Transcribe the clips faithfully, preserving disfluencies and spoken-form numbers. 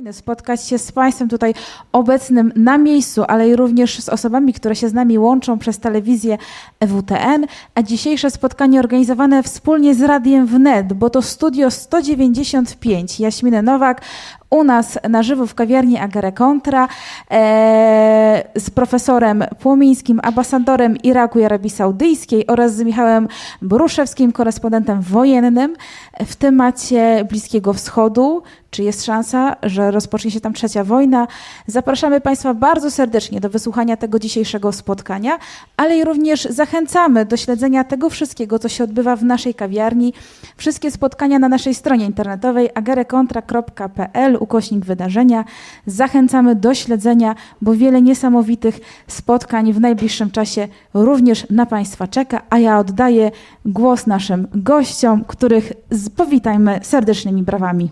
spotkać się z Państwem tutaj obecnym na miejscu, ale i również z osobami, które się z nami łączą przez telewizję E W T N, a dzisiejsze spotkanie organizowane wspólnie z Radiem Wnet, bo to Studio sto dziewięćdziesiąt pięć. Jaśmina Nowak u nas na żywo w kawiarni Agare Contra e, z profesorem Płomińskim, ambasadorem Iraku i Arabii Saudyjskiej oraz z Michałem Bruszewskim, korespondentem wojennym w temacie Bliskiego Wschodu. Czy jest szansa, że rozpocznie się tam trzecia wojna? Zapraszamy Państwa bardzo serdecznie do wysłuchania tego dzisiejszego spotkania, ale i również zachęcamy do śledzenia tego wszystkiego, co się odbywa w naszej kawiarni. Wszystkie spotkania na naszej stronie internetowej agarecontra kropka p l ukośnik wydarzenia. Zachęcamy do śledzenia, bo wiele niesamowitych spotkań w najbliższym czasie również na Państwa czeka, a ja oddaję głos naszym gościom, których powitajmy serdecznymi brawami.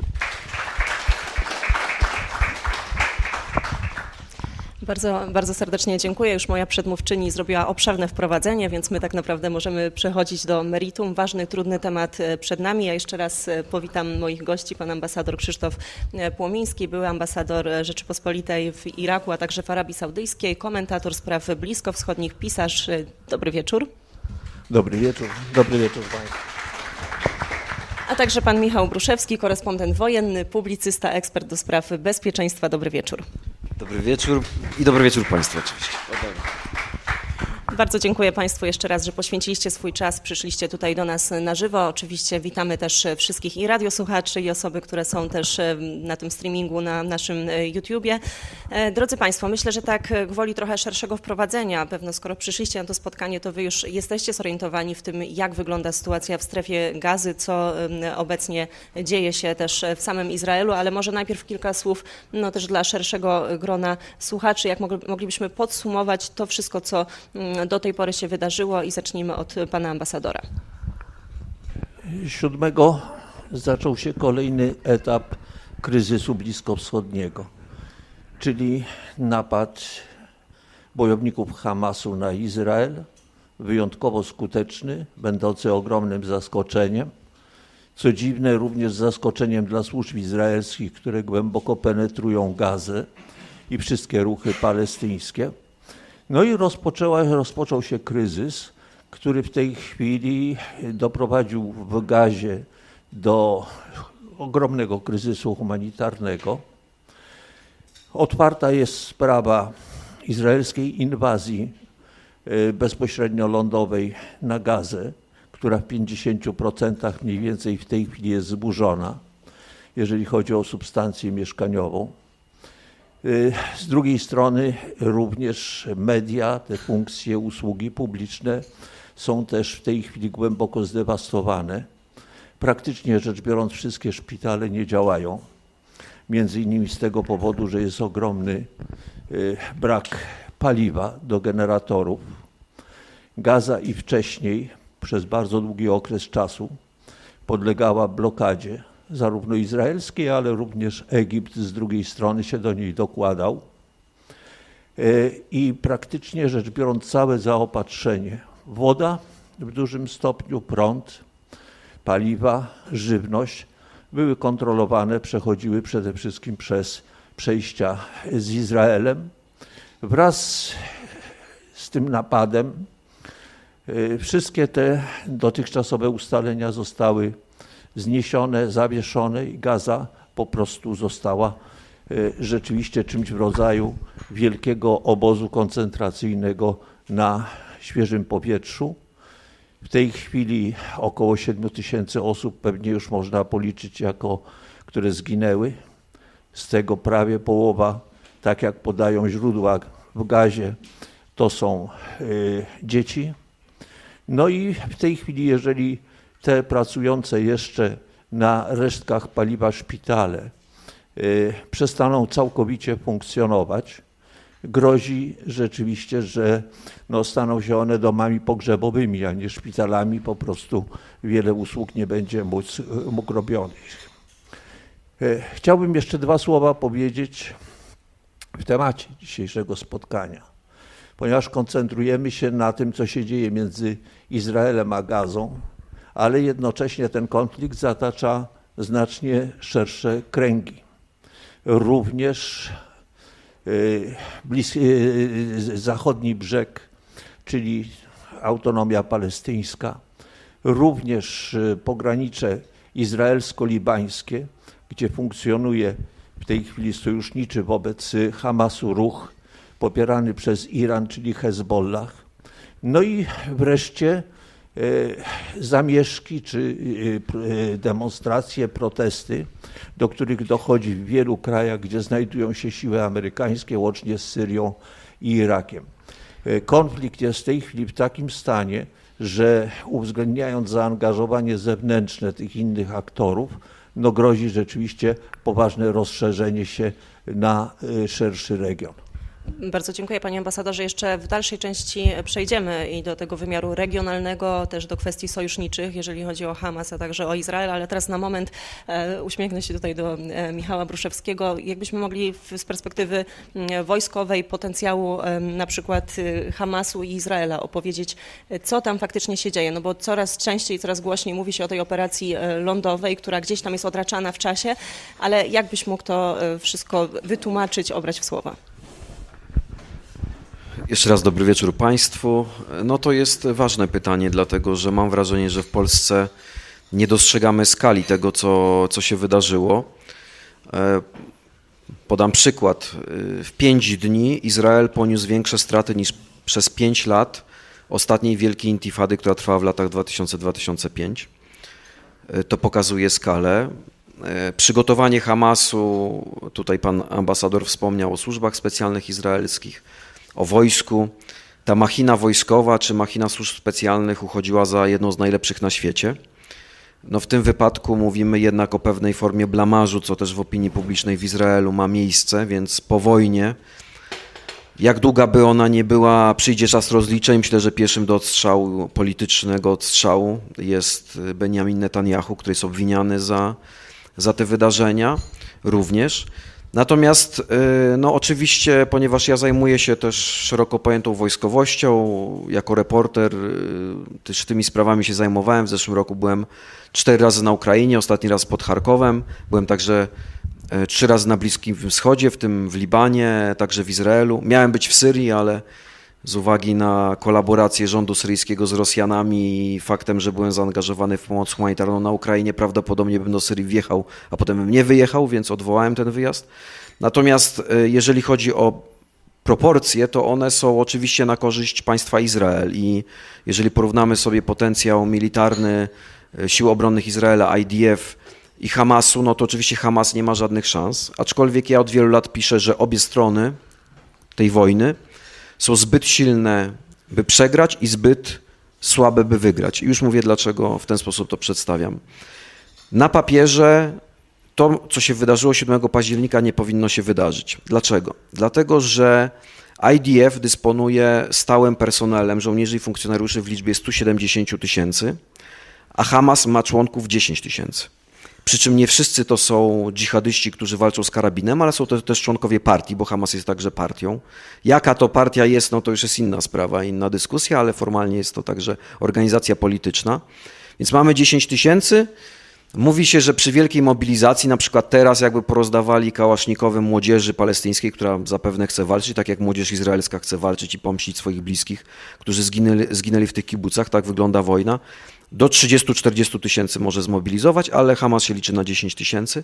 Bardzo, bardzo serdecznie dziękuję. Już moja przedmówczyni zrobiła obszerne wprowadzenie, więc my tak naprawdę możemy przechodzić do meritum. Ważny, trudny temat przed nami. Ja jeszcze raz powitam moich gości, pan ambasador Krzysztof Płomiński, były ambasador Rzeczypospolitej w Iraku, a także w Arabii Saudyjskiej, komentator spraw bliskowschodnich, pisarz. Dobry wieczór. Dobry wieczór. Dobry wieczór Państwu. A także pan Michał Bruszewski, korespondent wojenny, publicysta, ekspert do spraw bezpieczeństwa. Dobry wieczór. Dobry wieczór i dobry wieczór Państwu oczywiście. Bardzo dziękuję Państwu jeszcze raz, że poświęciliście swój czas, przyszliście tutaj do nas na żywo. Oczywiście witamy też wszystkich i radiosłuchaczy, i osoby, które są też na tym streamingu na naszym YouTubie. Drodzy Państwo, myślę, że tak gwoli trochę szerszego wprowadzenia, pewno skoro przyszliście na to spotkanie, to Wy już jesteście zorientowani w tym, jak wygląda sytuacja w strefie Gazy, co obecnie dzieje się też w samym Izraelu, ale może najpierw kilka słów no, też dla szerszego grona słuchaczy, jak moglibyśmy podsumować to wszystko, co do tej pory się wydarzyło i zacznijmy od pana ambasadora. siódmego zaczął się kolejny etap kryzysu bliskowschodniego, czyli napad bojowników Hamasu na Izrael, wyjątkowo skuteczny, będący ogromnym zaskoczeniem. Co dziwne, również zaskoczeniem dla służb izraelskich, które głęboko penetrują Gazę i wszystkie ruchy palestyńskie. No i rozpoczęła, rozpoczął się kryzys, który w tej chwili doprowadził w Gazie do ogromnego kryzysu humanitarnego. Otwarta jest sprawa izraelskiej inwazji bezpośrednio lądowej na Gazę, która w pięćdziesięciu procentach mniej więcej w tej chwili jest zburzona, jeżeli chodzi o substancję mieszkaniową. Z drugiej strony również media, te funkcje, usługi publiczne są też w tej chwili głęboko zdewastowane. Praktycznie rzecz biorąc wszystkie szpitale nie działają, między innymi z tego powodu, że jest ogromny brak paliwa do generatorów. Gaza i wcześniej przez bardzo długi okres czasu podlegała blokadzie zarówno izraelskiej, ale również Egipt z drugiej strony się do niej dokładał. I praktycznie rzecz biorąc całe zaopatrzenie, woda w dużym stopniu, prąd, paliwa, żywność były kontrolowane, przechodziły przede wszystkim przez przejścia z Izraelem. Wraz z tym napadem wszystkie te dotychczasowe ustalenia zostały zniesione, zawieszone i Gaza po prostu została rzeczywiście czymś w rodzaju wielkiego obozu koncentracyjnego na świeżym powietrzu. W tej chwili około siedmiu tysięcy osób pewnie już można policzyć jako, które zginęły. Z tego prawie połowa, tak jak podają źródła w Gazie, to są y, dzieci. No i w tej chwili, jeżeli te pracujące jeszcze na resztkach paliwa szpitale y, przestaną całkowicie funkcjonować, grozi rzeczywiście, że no, staną się one domami pogrzebowymi, a nie szpitalami, po prostu wiele usług nie będzie móc, mógł robionych. Y, chciałbym jeszcze dwa słowa powiedzieć w temacie dzisiejszego spotkania, ponieważ koncentrujemy się na tym, co się dzieje między Izraelem a Gazą, ale jednocześnie ten konflikt zatacza znacznie szersze kręgi. również bliski, zachodni brzeg, czyli autonomia palestyńska, również pogranicze izraelsko-libańskie, gdzie funkcjonuje w tej chwili sojuszniczy wobec Hamasu ruch popierany przez Iran, czyli Hezbollah. No i wreszcie zamieszki czy demonstracje, protesty, do których dochodzi w wielu krajach, gdzie znajdują się siły amerykańskie, łącznie z Syrią i Irakiem. Konflikt jest w tej chwili w takim stanie, że uwzględniając zaangażowanie zewnętrzne tych innych aktorów, no grozi rzeczywiście poważne rozszerzenie się na szerszy region. Bardzo dziękuję panie ambasadorze. Jeszcze w dalszej części przejdziemy i do tego wymiaru regionalnego, też do kwestii sojuszniczych, jeżeli chodzi o Hamas, a także o Izrael, ale teraz na moment e, uśmiechnę się tutaj do e, Michała Bruszewskiego. Jakbyśmy mogli w, z perspektywy e, wojskowej potencjału e, na przykład e, Hamasu i Izraela opowiedzieć, e, co tam faktycznie się dzieje, no bo coraz częściej, coraz głośniej mówi się o tej operacji e, lądowej, która gdzieś tam jest odraczana w czasie, ale jak byś mógł to e, wszystko wytłumaczyć, obrać w słowa? Jeszcze raz dobry wieczór Państwu. No to jest ważne pytanie, dlatego że mam wrażenie, że w Polsce nie dostrzegamy skali tego, co, co się wydarzyło. Podam przykład. W pięć dni Izrael poniósł większe straty niż przez pięć lat ostatniej wielkiej intifady, która trwała w latach dwa tysiące do dwa tysiące piątego. To pokazuje skalę. Przygotowanie Hamasu, tutaj pan ambasador wspomniał o służbach specjalnych izraelskich, o wojsku. Ta machina wojskowa czy machina służb specjalnych uchodziła za jedną z najlepszych na świecie. No w tym wypadku mówimy jednak o pewnej formie blamażu, co też w opinii publicznej w Izraelu ma miejsce, więc po wojnie, jak długa by ona nie była, przyjdzie czas rozliczeń. Myślę, że pierwszym do odstrzału, politycznego odstrzału jest Benjamin Netanyahu, który jest obwiniany za, za te wydarzenia również. Natomiast no oczywiście, ponieważ ja zajmuję się też szeroko pojętą wojskowością, jako reporter też tymi sprawami się zajmowałem. W zeszłym roku byłem cztery razy na Ukrainie, ostatni raz pod Charkowem, byłem także trzy razy na Bliskim Wschodzie, w tym w Libanie, także w Izraelu. Miałem być w Syrii, ale z uwagi na kolaborację rządu syryjskiego z Rosjanami i faktem, że byłem zaangażowany w pomoc humanitarną na Ukrainie, prawdopodobnie bym do Syrii wjechał, a potem bym nie wyjechał, więc odwołałem ten wyjazd. Natomiast jeżeli chodzi o proporcje, to one są oczywiście na korzyść państwa Izrael i jeżeli porównamy sobie potencjał militarny Sił Obronnych Izraela, I D F i Hamasu, no to oczywiście Hamas nie ma żadnych szans, aczkolwiek ja od wielu lat piszę, że obie strony tej wojny są zbyt silne, by przegrać i zbyt słabe, by wygrać. I już mówię, dlaczego w ten sposób to przedstawiam. Na papierze to, co się wydarzyło siódmego października, nie powinno się wydarzyć. Dlaczego? Dlatego, że I D F dysponuje stałym personelem żołnierzy i funkcjonariuszy w liczbie stu siedemdziesięciu tysięcy, a Hamas ma członków dziesięć tysięcy. Przy czym nie wszyscy to są dżihadyści, którzy walczą z karabinem, ale są to też członkowie partii, bo Hamas jest także partią. Jaka to partia jest, no to już jest inna sprawa, inna dyskusja, ale formalnie jest to także organizacja polityczna. Więc mamy dziesięć tysięcy. Mówi się, że przy wielkiej mobilizacji, na przykład teraz jakby porozdawali kałasznikowy młodzieży palestyńskiej, która zapewne chce walczyć, tak jak młodzież izraelska chce walczyć i pomścić swoich bliskich, którzy zginęli, zginęli w tych kibucach, tak wygląda wojna. Do trzydziestu do czterdziestu tysięcy może zmobilizować, ale Hamas się liczy na dziesięć tysięcy.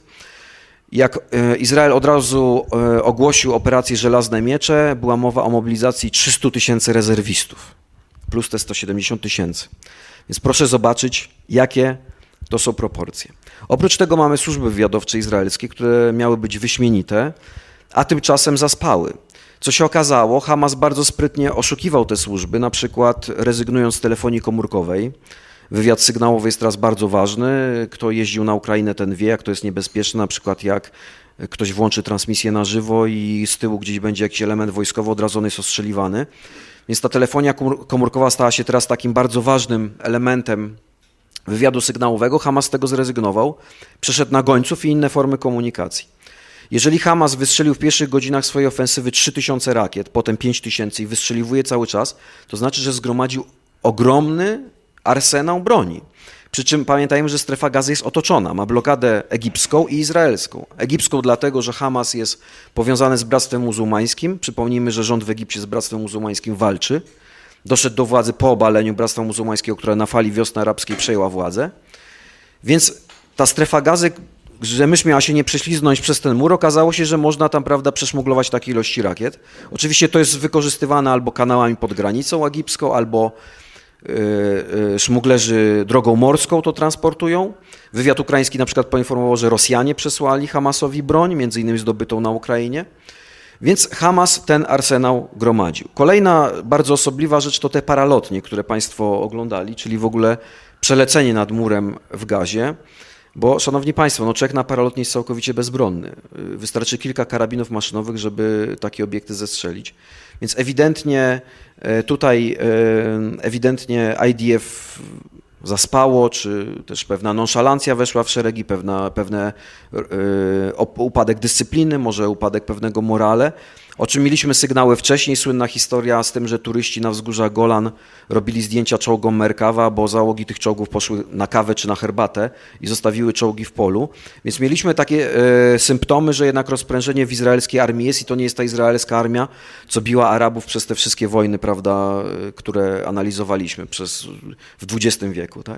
Jak Izrael od razu ogłosił operację Żelazne Miecze, była mowa o mobilizacji trzystu tysięcy rezerwistów, plus te sto siedemdziesiąt tysięcy. Więc proszę zobaczyć, jakie to są proporcje. Oprócz tego mamy służby wywiadowcze izraelskie, które miały być wyśmienite, a tymczasem zaspały. Co się okazało, Hamas bardzo sprytnie oszukiwał te służby, na przykład rezygnując z telefonii komórkowej. Wywiad sygnałowy jest teraz bardzo ważny. Kto jeździł na Ukrainę, ten wie, jak to jest niebezpieczne, na przykład jak ktoś włączy transmisję na żywo i z tyłu gdzieś będzie jakiś element wojskowy, od razu on jest ostrzeliwany. Więc ta telefonia komórkowa stała się teraz takim bardzo ważnym elementem wywiadu sygnałowego. Hamas z tego zrezygnował, przeszedł na gońców i inne formy komunikacji. Jeżeli Hamas wystrzelił w pierwszych godzinach swojej ofensywy trzy tysiące rakiet, potem pięć tysięcy i wystrzeliwuje cały czas, to znaczy, że zgromadził ogromny arsenał broni. Przy czym pamiętajmy, że strefa gazy jest otoczona, ma blokadę egipską i izraelską. Egipską dlatego, że Hamas jest powiązany z Bractwem Muzułmańskim. Przypomnijmy, że rząd w Egipcie z Bractwem Muzułmańskim walczy. Doszedł do władzy po obaleniu Bractwa Muzułmańskiego, które na fali wiosny arabskiej przejęła władzę. Więc ta strefa gazy, że myśmy miała się nie prześliznąć przez ten mur, okazało się, że można tam, prawda, przeszmuglować takie ilości rakiet. Oczywiście to jest wykorzystywane albo kanałami pod granicą egipską, albo szmuglerzy drogą morską to transportują. Wywiad ukraiński na przykład poinformował, że Rosjanie przesłali Hamasowi broń, między innymi zdobytą na Ukrainie. Więc Hamas ten arsenał gromadził. Kolejna bardzo osobliwa rzecz to te paralotnie, które Państwo oglądali, czyli w ogóle przelecenie nad murem w Gazie. Bo, szanowni Państwo, no człowiek na paralotnie jest całkowicie bezbronny. Wystarczy kilka karabinów maszynowych, żeby takie obiekty zestrzelić. Więc ewidentnie tutaj ewidentnie I D F zaspało, czy też pewna nonszalancja weszła w szeregi, pewna, pewne upadek dyscypliny, może upadek pewnego morale, o czym mieliśmy sygnały wcześniej. Słynna historia z tym, że turyści na wzgórza Golan robili zdjęcia czołgom Merkawa, bo załogi tych czołgów poszły na kawę czy na herbatę i zostawiły czołgi w polu. Więc mieliśmy takie e, symptomy, że jednak rozprężenie w izraelskiej armii jest i to nie jest ta izraelska armia, co biła Arabów przez te wszystkie wojny, prawda, które analizowaliśmy przez, w dwudziestym wieku. Tak?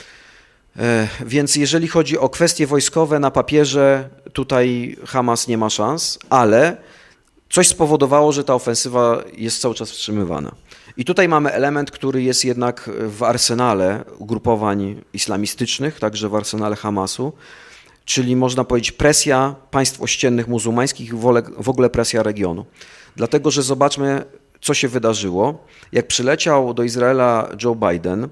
E, więc jeżeli chodzi o kwestie wojskowe, na papierze tutaj Hamas nie ma szans, ale coś spowodowało, że ta ofensywa jest cały czas wstrzymywana. I tutaj mamy element, który jest jednak w arsenale ugrupowań islamistycznych, także w arsenale Hamasu, czyli można powiedzieć presja państw ościennych muzułmańskich i w ogóle presja regionu. Dlatego, że zobaczmy, co się wydarzyło. Jak przyleciał do Izraela Joe Biden,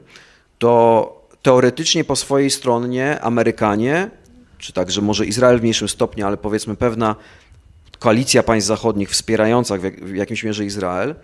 to teoretycznie po swojej stronie Amerykanie, czy także może Izrael w mniejszym stopniu, ale powiedzmy pewna koalicja państw zachodnich wspierająca w jakimś mierze Izrael,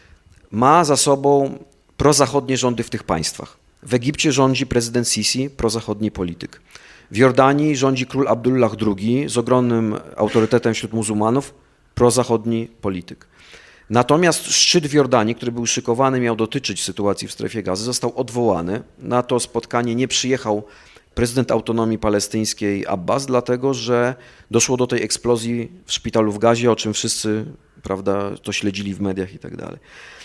ma za sobą prozachodnie rządy w tych państwach. W Egipcie rządzi prezydent Sisi, prozachodni polityk. W Jordanii rządzi król Abdullah drugi z ogromnym autorytetem wśród muzułmanów, prozachodni polityk. Natomiast szczyt w Jordanii, który był szykowany, miał dotyczyć sytuacji w strefie gazy, został odwołany. Na to spotkanie nie przyjechał prezydent autonomii palestyńskiej Abbas, dlatego że doszło do tej eksplozji w szpitalu w Gazie, o czym wszyscy, prawda, to śledzili w mediach i tak dalej.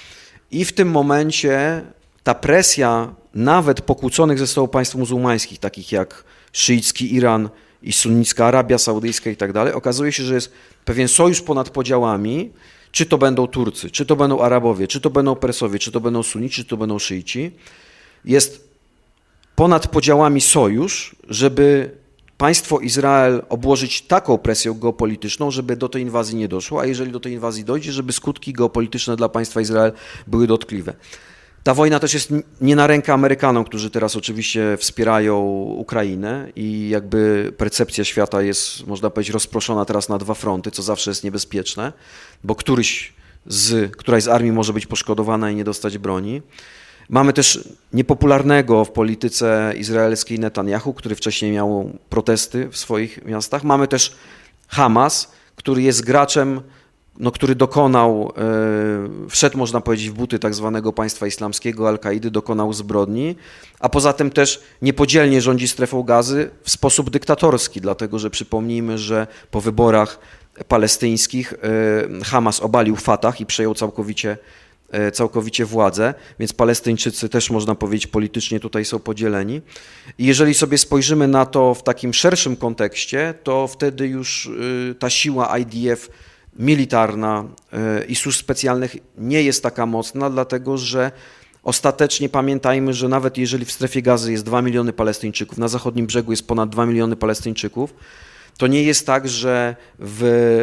I w tym momencie ta presja nawet pokłóconych ze sobą państw muzułmańskich, takich jak szyicki Iran i sunnicka Arabia Saudyjska i tak dalej, okazuje się, że jest pewien sojusz ponad podziałami, czy to będą Turcy, czy to będą Arabowie, czy to będą Persowie, czy to będą Sunnici, czy to będą Szyici. Jest ponad podziałami sojusz, żeby państwo Izrael obłożyć taką presją geopolityczną, żeby do tej inwazji nie doszło, a jeżeli do tej inwazji dojdzie, żeby skutki geopolityczne dla państwa Izrael były dotkliwe. Ta wojna też jest nie na rękę Amerykanom, którzy teraz oczywiście wspierają Ukrainę i jakby percepcja świata jest, można powiedzieć, rozproszona teraz na dwa fronty, co zawsze jest niebezpieczne, bo któryś z, któraś z armii może być poszkodowana i nie dostać broni. Mamy też niepopularnego w polityce izraelskiej Netanyahu, który wcześniej miał protesty w swoich miastach. Mamy też Hamas, który jest graczem, no, który dokonał, yy, wszedł, można powiedzieć, w buty tak zwanego państwa islamskiego, Al-Kaidy, dokonał zbrodni, a poza tym też niepodzielnie rządzi strefą gazy w sposób dyktatorski, dlatego że przypomnijmy, że po wyborach palestyńskich yy, Hamas obalił Fatah i przejął całkowicie całkowicie władzę, więc Palestyńczycy też, można powiedzieć, politycznie tutaj są podzieleni. I jeżeli sobie spojrzymy na to w takim szerszym kontekście, to wtedy już ta siła I D F militarna i służb specjalnych nie jest taka mocna, dlatego że ostatecznie pamiętajmy, że nawet jeżeli w strefie gazy jest dwa miliony Palestyńczyków, na zachodnim brzegu jest ponad dwa miliony Palestyńczyków, to nie jest tak, że, w,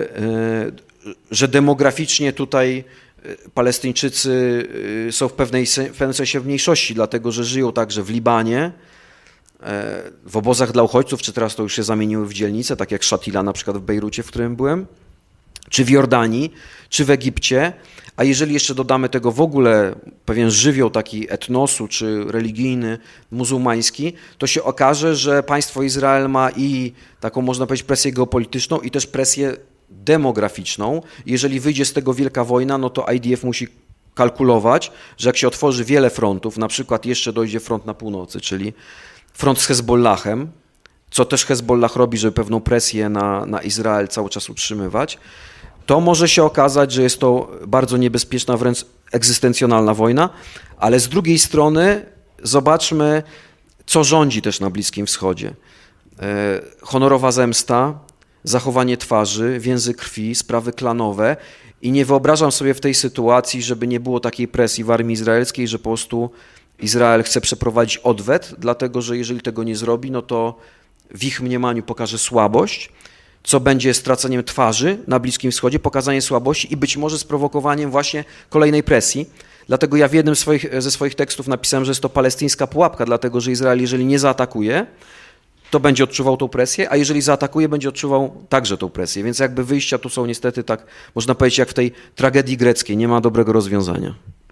że demograficznie tutaj Palestyńczycy są w, pewnej, w pewnym sensie w mniejszości, dlatego że żyją także w Libanie, w obozach dla uchodźców, czy teraz to już się zamieniły w dzielnice, tak jak Shatila na przykład w Bejrucie, w którym byłem, czy w Jordanii, czy w Egipcie, a jeżeli jeszcze dodamy tego w ogóle pewien żywioł taki etnosu, czy religijny, muzułmański, to się okaże, że państwo Izrael ma i taką, można powiedzieć, presję geopolityczną i też presję demograficzną. Jeżeli wyjdzie z tego wielka wojna, no to I D F musi kalkulować, że jak się otworzy wiele frontów, na przykład jeszcze dojdzie front na północy, czyli front z Hezbollahem, co też Hezbollah robi, żeby pewną presję na, na Izrael cały czas utrzymywać, to może się okazać, że jest to bardzo niebezpieczna, wręcz egzystencjonalna wojna, ale z drugiej strony zobaczmy, co rządzi też na Bliskim Wschodzie. Honorowa zemsta, zachowanie twarzy, więzy krwi, sprawy klanowe i nie wyobrażam sobie w tej sytuacji, żeby nie było takiej presji w armii izraelskiej, że po prostu Izrael chce przeprowadzić odwet, dlatego że jeżeli tego nie zrobi, no to w ich mniemaniu pokaże słabość, co będzie straceniem twarzy na Bliskim Wschodzie, pokazanie słabości i być może sprowokowaniem właśnie kolejnej presji. Dlatego ja w jednym swoich, ze swoich tekstów napisałem, że jest to palestyńska pułapka, dlatego że Izrael, jeżeli nie zaatakuje, to będzie odczuwał tą presję, a jeżeli zaatakuje, będzie odczuwał także tą presję. Więc jakby wyjścia tu są niestety tak, można powiedzieć, jak w tej tragedii greckiej, nie ma dobrego rozwiązania.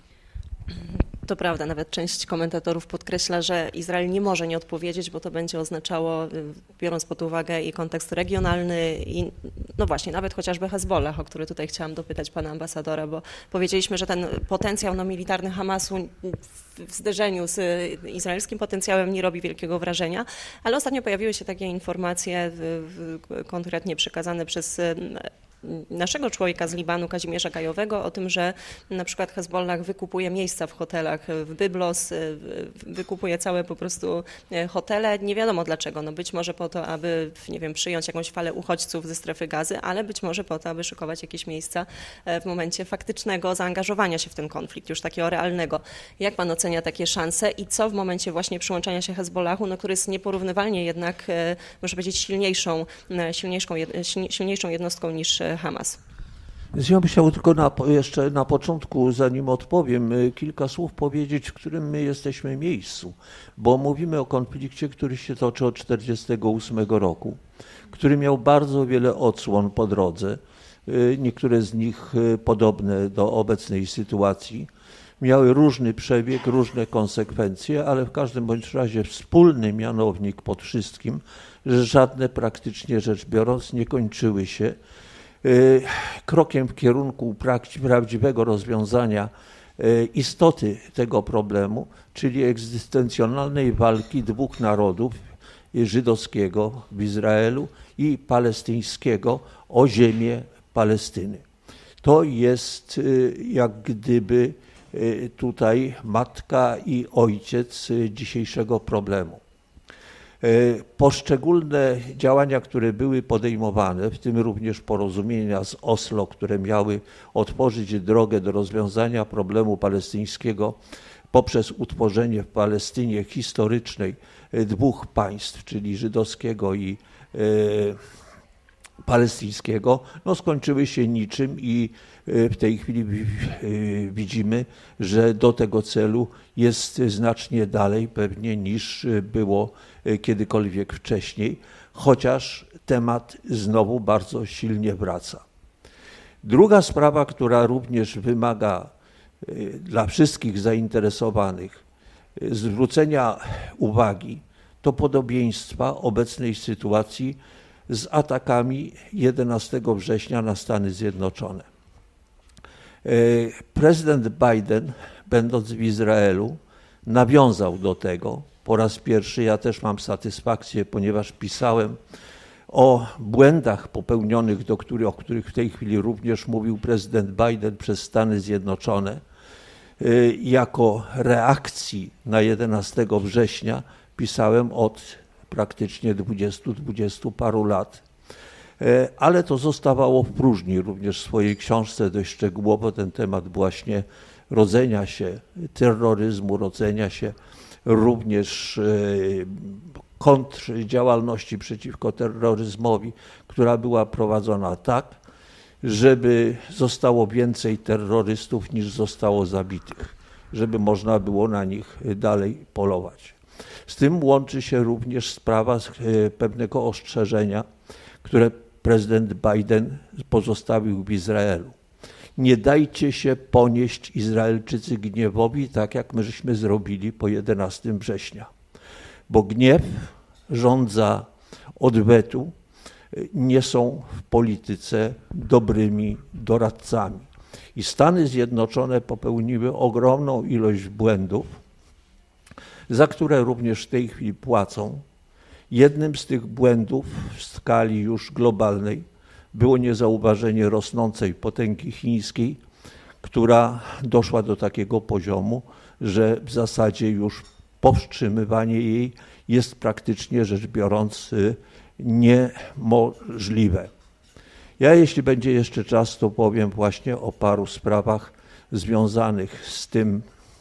To prawda, nawet część komentatorów podkreśla, że Izrael nie może nie odpowiedzieć, bo to będzie oznaczało, biorąc pod uwagę i kontekst regionalny i no właśnie, nawet chociażby Hezbollah, o który tutaj chciałam dopytać pana ambasadora, bo powiedzieliśmy, że ten potencjał no, militarny Hamasu w zderzeniu z izraelskim potencjałem nie robi wielkiego wrażenia, ale ostatnio pojawiły się takie informacje w, w, konkretnie przekazane przez naszego człowieka z Libanu, Kazimierza Gajowego, o tym, że na przykład Hezbollah wykupuje miejsca w hotelach w Byblos, wykupuje całe po prostu hotele. Nie wiadomo dlaczego. No być może po to, aby, nie wiem, przyjąć jakąś falę uchodźców ze strefy Gazy, ale być może po to, aby szykować jakieś miejsca w momencie faktycznego zaangażowania się w ten konflikt, już takiego realnego. Jak pan ocenia takie szanse i co w momencie właśnie przyłączania się Hezbollahu, no, który jest nieporównywalnie jednak, można powiedzieć, silniejszą, silniejszą, silniejszą jednostką niż Hamas? Ja bym chciał tylko na, jeszcze na początku, zanim odpowiem, kilka słów powiedzieć, w którym my jesteśmy miejscu, bo mówimy o konflikcie, który się toczy od tysiąc dziewięćset czterdziestego ósmego roku, który miał bardzo wiele odsłon po drodze, niektóre z nich podobne do obecnej sytuacji, miały różny przebieg, różne konsekwencje, ale w każdym bądź razie wspólny mianownik pod wszystkim, że żadne praktycznie rzecz biorąc nie kończyły się krokiem w kierunku prawdziwego rozwiązania istoty tego problemu, czyli egzystencjonalnej walki dwóch narodów, żydowskiego w Izraelu i palestyńskiego o ziemię Palestyny. To jest jak gdyby tutaj matka i ojciec dzisiejszego problemu. Poszczególne działania, które były podejmowane, w tym również porozumienia z Oslo, które miały otworzyć drogę do rozwiązania problemu palestyńskiego poprzez utworzenie w Palestynie historycznej dwóch państw, czyli żydowskiego i e, palestyńskiego, no skończyły się niczym i w tej chwili widzimy, że do tego celu jest znacznie dalej pewnie niż było kiedykolwiek wcześniej, chociaż temat znowu bardzo silnie wraca. Druga sprawa, która również wymaga dla wszystkich zainteresowanych zwrócenia uwagi, to podobieństwa obecnej sytuacji z atakami jedenastego września na Stany Zjednoczone. Prezydent Biden, będąc w Izraelu, nawiązał do tego po raz pierwszy. Ja też mam satysfakcję, ponieważ pisałem o błędach popełnionych, do których, o których w tej chwili również mówił prezydent Biden przez Stany Zjednoczone. Jako reakcji na jedenastego września pisałem od praktycznie dwudziestu, dwudziestu paru lat. Ale to zostawało w próżni. Również w swojej książce dość szczegółowo ten temat właśnie rodzenia się terroryzmu, rodzenia się również kontrdziałalności przeciwko terroryzmowi, która była prowadzona tak, żeby zostało więcej terrorystów niż zostało zabitych, żeby można było na nich dalej polować. Z tym łączy się również sprawa pewnego ostrzeżenia, które prezydent Biden pozostawił w Izraelu. Nie dajcie się ponieść Izraelczycy gniewowi, tak jak my żeśmy zrobili po jedenastego września. Bo gniew, żądza odwetu nie są w polityce dobrymi doradcami. I Stany Zjednoczone popełniły ogromną ilość błędów, za które również w tej chwili płacą. Jednym z tych błędów w skali już globalnej było niezauważenie rosnącej potęgi chińskiej, która doszła do takiego poziomu, że w zasadzie już powstrzymywanie jej jest praktycznie rzecz biorąc niemożliwe. Ja, jeśli będzie jeszcze czas, to powiem właśnie o paru sprawach związanych z tym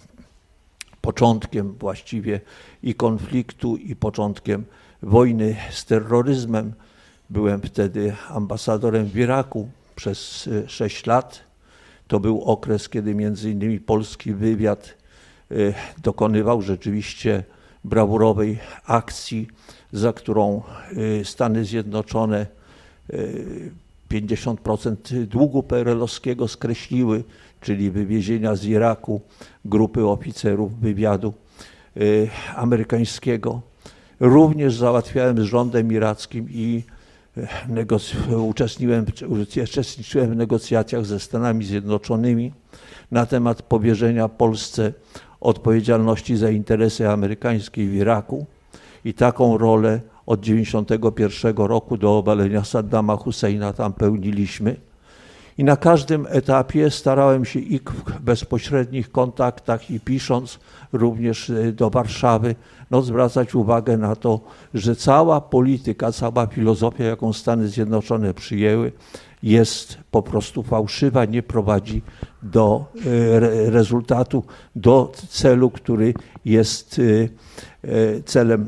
początkiem właściwie i konfliktu, i początkiem wojny z terroryzmem. Byłem wtedy ambasadorem w Iraku przez sześć lat. To był okres, kiedy między innymi polski wywiad dokonywał rzeczywiście brawurowej akcji, za którą Stany Zjednoczone pięćdziesiąt procent długu P R L-owskiego skreśliły, czyli wywiezienia z Iraku grupy oficerów wywiadu amerykańskiego. Również załatwiałem z rządem irackim i uczestniczyłem, uczestniczyłem w negocjacjach ze Stanami Zjednoczonymi na temat powierzenia Polsce odpowiedzialności za interesy amerykańskie w Iraku i taką rolę od dziewięćdziesiątego pierwszego roku do obalenia Saddama Husseina tam pełniliśmy. I na każdym etapie starałem się i w bezpośrednich kontaktach i pisząc również do Warszawy, no, zwracać uwagę na to, że cała polityka, cała filozofia, jaką Stany Zjednoczone przyjęły, jest po prostu fałszywa, nie prowadzi do rezultatu, do celu, który jest celem,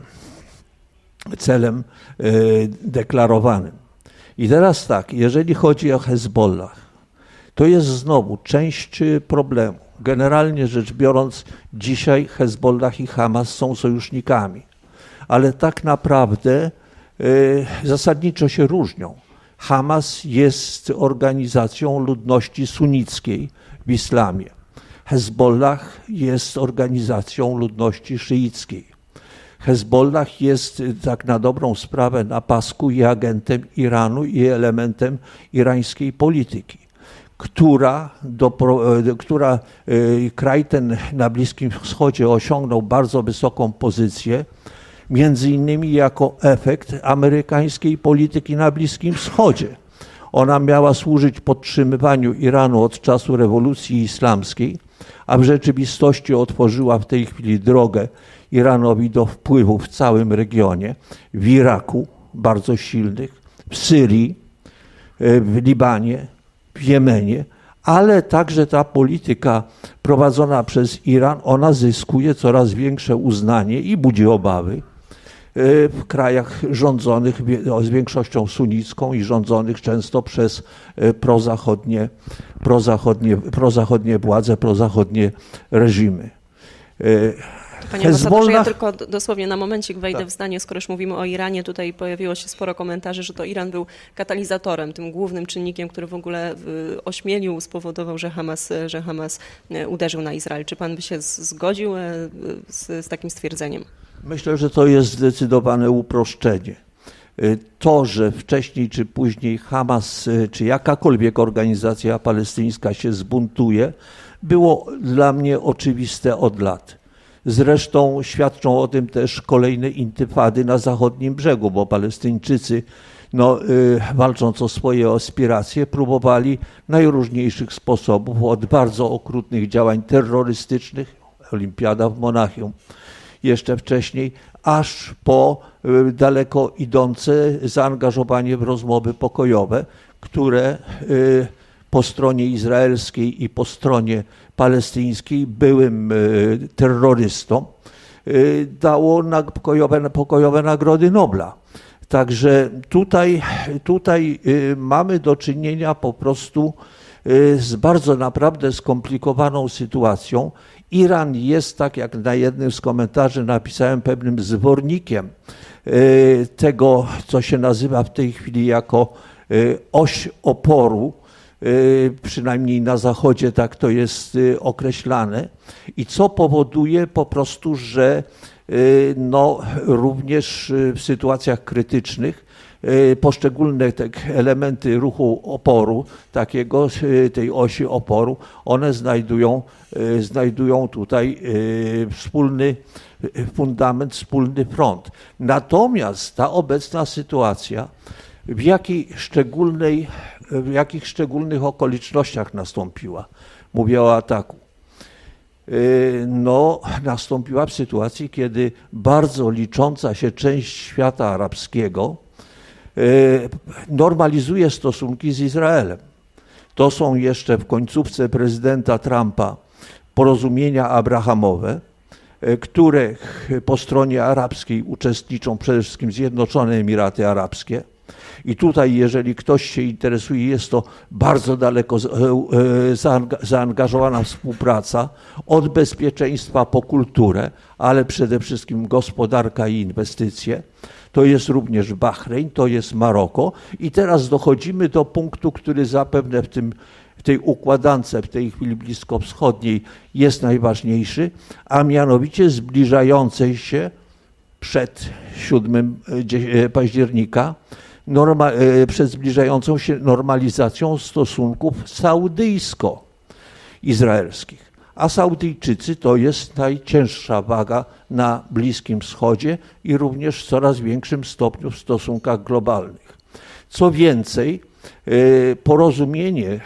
celem deklarowanym. I teraz tak, jeżeli chodzi o Hezbollah, to jest znowu część problemu. Generalnie rzecz biorąc, dzisiaj Hezbollah i Hamas są sojusznikami, ale tak naprawdę y, zasadniczo się różnią. Hamas jest organizacją ludności sunnickiej w islamie. Hezbollah jest organizacją ludności szyickiej. Hezbollah jest tak na dobrą sprawę na pasku i agentem Iranu i elementem irańskiej polityki, która, do, która kraj ten na Bliskim Wschodzie osiągnął bardzo wysoką pozycję, między innymi jako efekt amerykańskiej polityki na Bliskim Wschodzie. Ona miała służyć podtrzymywaniu Iranu od czasu rewolucji islamskiej, a w rzeczywistości otworzyła w tej chwili drogę Iranowi do wpływu w całym regionie, w Iraku bardzo silnych, w Syrii, w Libanie, w Jemenie, ale także ta polityka prowadzona przez Iran, ona zyskuje coraz większe uznanie i budzi obawy w krajach rządzonych z większością sunnicką i rządzonych często przez prozachodnie, prozachodnie, prozachodnie władze, prozachodnie reżimy. Panie ambasadorze, ja tylko dosłownie na momencik wejdę tak. w zdanie, skoro już mówimy o Iranie. Tutaj pojawiło się sporo komentarzy, że to Iran był katalizatorem, tym głównym czynnikiem, który w ogóle ośmielił, spowodował, że Hamas, że Hamas uderzył na Izrael. Czy pan by się zgodził z, z takim stwierdzeniem? Myślę, że to jest zdecydowane uproszczenie. To, że wcześniej czy później Hamas, czy jakakolwiek organizacja palestyńska się zbuntuje, było dla mnie oczywiste od lat. Zresztą świadczą o tym też kolejne intyfady na zachodnim brzegu, bo Palestyńczycy, no, y, walcząc o swoje aspiracje, próbowali najróżniejszych sposobów, od bardzo okrutnych działań terrorystycznych, olimpiada w Monachium, jeszcze wcześniej, aż po y, daleko idące zaangażowanie w rozmowy pokojowe, które y, po stronie izraelskiej i po stronie palestyńskiej byłym terrorystom dało pokojowe, pokojowe nagrody Nobla. Także tutaj, tutaj mamy do czynienia po prostu z bardzo naprawdę skomplikowaną sytuacją. Iran jest, tak jak na jednym z komentarzy napisałem, pewnym zwornikiem tego, co się nazywa w tej chwili jako oś oporu, przynajmniej na Zachodzie tak to jest określane, i co powoduje po prostu, że no, również w sytuacjach krytycznych poszczególne te elementy ruchu oporu, takiego, tej osi oporu, one znajdują, znajdują tutaj wspólny fundament, wspólny front. Natomiast ta obecna sytuacja, w jakiej szczególnej, w jakich szczególnych okolicznościach nastąpiła? Mówię o ataku. No, nastąpiła w sytuacji, kiedy bardzo licząca się część świata arabskiego normalizuje stosunki z Izraelem. To są jeszcze w końcówce prezydenta Trumpa porozumienia abrahamowe, których po stronie arabskiej uczestniczą przede wszystkim Zjednoczone Emiraty Arabskie. I tutaj, jeżeli ktoś się interesuje, jest to bardzo daleko zaangażowana współpraca od bezpieczeństwa po kulturę, ale przede wszystkim gospodarka i inwestycje. To jest również Bahrein, to jest Maroko. I teraz dochodzimy do punktu, który zapewne w tym w tej układance, w tej chwili bliskowschodniej jest najważniejszy, a mianowicie zbliżającej się przed siódmego października, norma, przed zbliżającą się normalizacją stosunków saudyjsko-izraelskich. A Saudyjczycy to jest najcięższa waga na Bliskim Wschodzie i również w coraz większym stopniu w stosunkach globalnych. Co więcej, porozumienie,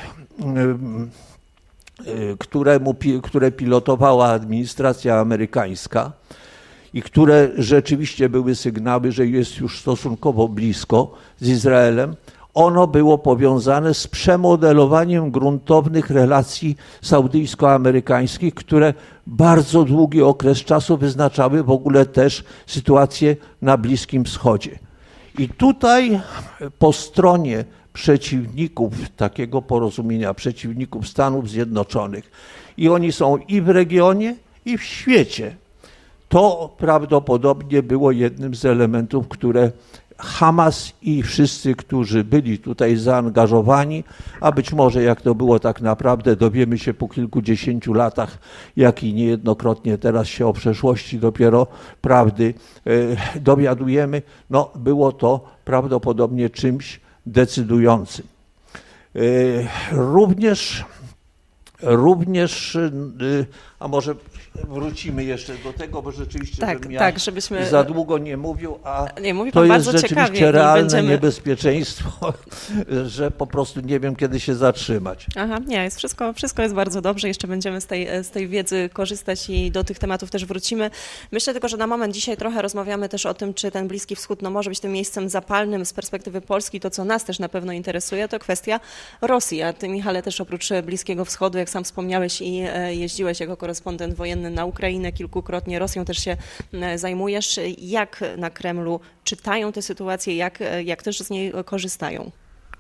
któremu, które pilotowała administracja amerykańska i które rzeczywiście były sygnały, że jest już stosunkowo blisko z Izraelem, ono było powiązane z przemodelowaniem gruntownych relacji saudyjsko-amerykańskich, które bardzo długi okres czasu wyznaczały w ogóle też sytuację na Bliskim Wschodzie. I tutaj po stronie przeciwników takiego porozumienia, przeciwników Stanów Zjednoczonych, i oni są i w regionie, i w świecie, to prawdopodobnie było jednym z elementów, które Hamas i wszyscy, którzy byli tutaj zaangażowani, a być może jak to było tak naprawdę, dowiemy się po kilkudziesięciu latach, jak i niejednokrotnie teraz się o przeszłości dopiero prawdy e, dowiadujemy, no było to prawdopodobnie czymś decydującym. E, również, również, e, a może wrócimy jeszcze do tego, bo rzeczywiście tak, żebym ja tak, żebyśmy... za długo nie mówił, a nie, mówi to pan jest bardzo rzeczywiście ciekawie, realne będziemy... niebezpieczeństwo, że po prostu nie wiem, kiedy się zatrzymać. Aha, nie, jest wszystko, wszystko jest bardzo dobrze, jeszcze będziemy z tej, z tej wiedzy korzystać i do tych tematów też wrócimy. Myślę tylko, że na moment dzisiaj trochę rozmawiamy też o tym, czy ten Bliski Wschód no, może być tym miejscem zapalnym z perspektywy Polski. To, co nas też na pewno interesuje, to kwestia Rosji. A ty, Michale, też oprócz Bliskiego Wschodu, jak sam wspomniałeś i jeździłeś jako korespondent wojenny na Ukrainę kilkukrotnie, Rosją też się zajmujesz. Jak na Kremlu czytają tę sytuację, jak, jak też z niej korzystają?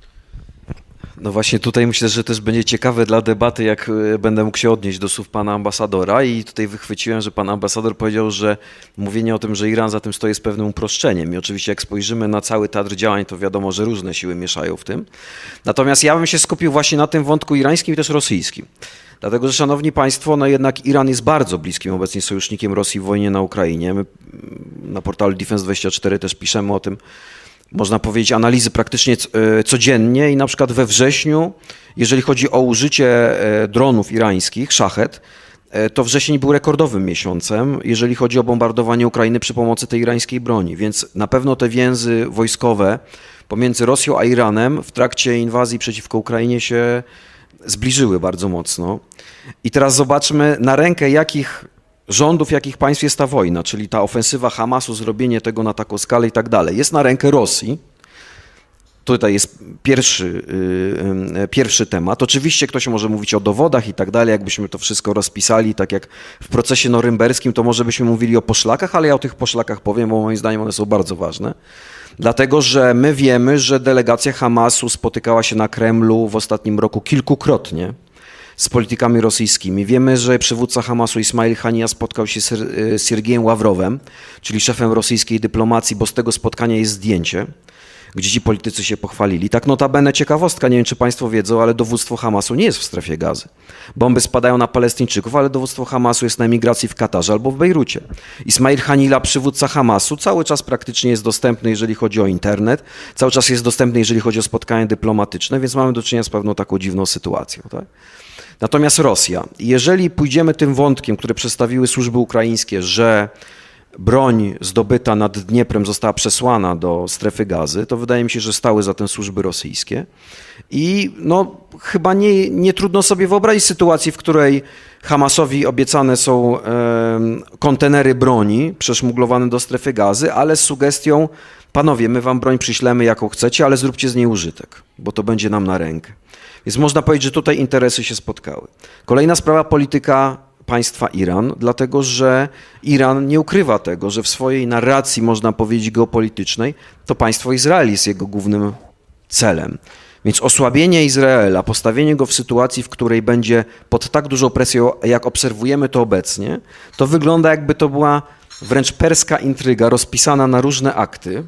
No właśnie tutaj myślę, że też będzie ciekawe dla debaty, jak będę mógł się odnieść do słów pana ambasadora i tutaj wychwyciłem, że pan ambasador powiedział, że mówienie o tym, że Iran za tym stoi jest pewnym uproszczeniem i oczywiście jak spojrzymy na cały teatr działań, to wiadomo, że różne siły mieszają w tym. Natomiast ja bym się skupił właśnie na tym wątku irańskim i też rosyjskim. Dlatego, że szanowni państwo, no jednak Iran jest bardzo bliskim obecnie sojusznikiem Rosji w wojnie na Ukrainie. My na portalu Defense dwadzieścia cztery też piszemy o tym, można powiedzieć, analizy praktycznie codziennie i na przykład we wrześniu, jeżeli chodzi o użycie dronów irańskich, Szachet, to wrzesień był rekordowym miesiącem, jeżeli chodzi o bombardowanie Ukrainy przy pomocy tej irańskiej broni, więc na pewno te więzy wojskowe pomiędzy Rosją a Iranem w trakcie inwazji przeciwko Ukrainie się zbliżyły bardzo mocno. I teraz zobaczmy, na rękę jakich rządów, jakich państw jest ta wojna, czyli ta ofensywa Hamasu, zrobienie tego na taką skalę i tak dalej. Jest na rękę Rosji. Tutaj jest pierwszy, yy, pierwszy temat. Oczywiście ktoś może mówić o dowodach i tak dalej, jakbyśmy to wszystko rozpisali, tak jak w procesie norymberskim, to może byśmy mówili o poszlakach, ale ja o tych poszlakach powiem, bo moim zdaniem one są bardzo ważne. Dlatego, że my wiemy, że delegacja Hamasu spotykała się na Kremlu w ostatnim roku kilkukrotnie z politykami rosyjskimi. Wiemy, że przywódca Hamasu Ismail Haniyeh spotkał się z Siergiejem Ławrowem, czyli szefem rosyjskiej dyplomacji, bo z tego spotkania jest zdjęcie. gdzie ci politycy się pochwalili. Tak notabene ciekawostka, nie wiem czy państwo wiedzą, ale dowództwo Hamasu nie jest w strefie Gazy. Bomby spadają na Palestyńczyków, ale dowództwo Hamasu jest na emigracji w Katarze albo w Bejrucie. Ismail Hanila, przywódca Hamasu, cały czas praktycznie jest dostępny, jeżeli chodzi o internet, cały czas jest dostępny, jeżeli chodzi o spotkania dyplomatyczne, więc mamy do czynienia z pewną taką dziwną sytuacją. Tak? Natomiast Rosja. Jeżeli pójdziemy tym wątkiem, które przedstawiły służby ukraińskie, że broń zdobyta nad Dnieprem została przesłana do strefy Gazy, to wydaje mi się, że stały za tym służby rosyjskie. I no, chyba nie, nie trudno sobie wyobrazić sytuacji, w której Hamasowi obiecane są e, kontenery broni przeszmuglowane do strefy Gazy, ale z sugestią, panowie, my wam broń przyślemy jaką chcecie, ale zróbcie z niej użytek, bo to będzie nam na rękę. Więc można powiedzieć, że tutaj interesy się spotkały. Kolejna sprawa, polityka państwa Iran, dlatego że Iran nie ukrywa tego, że w swojej narracji, można powiedzieć, geopolitycznej, to państwo Izrael jest jego głównym celem. Więc osłabienie Izraela, postawienie go w sytuacji, w której będzie pod tak dużą presją, jak obserwujemy to obecnie, to wygląda jakby to była wręcz perska intryga rozpisana na różne akty,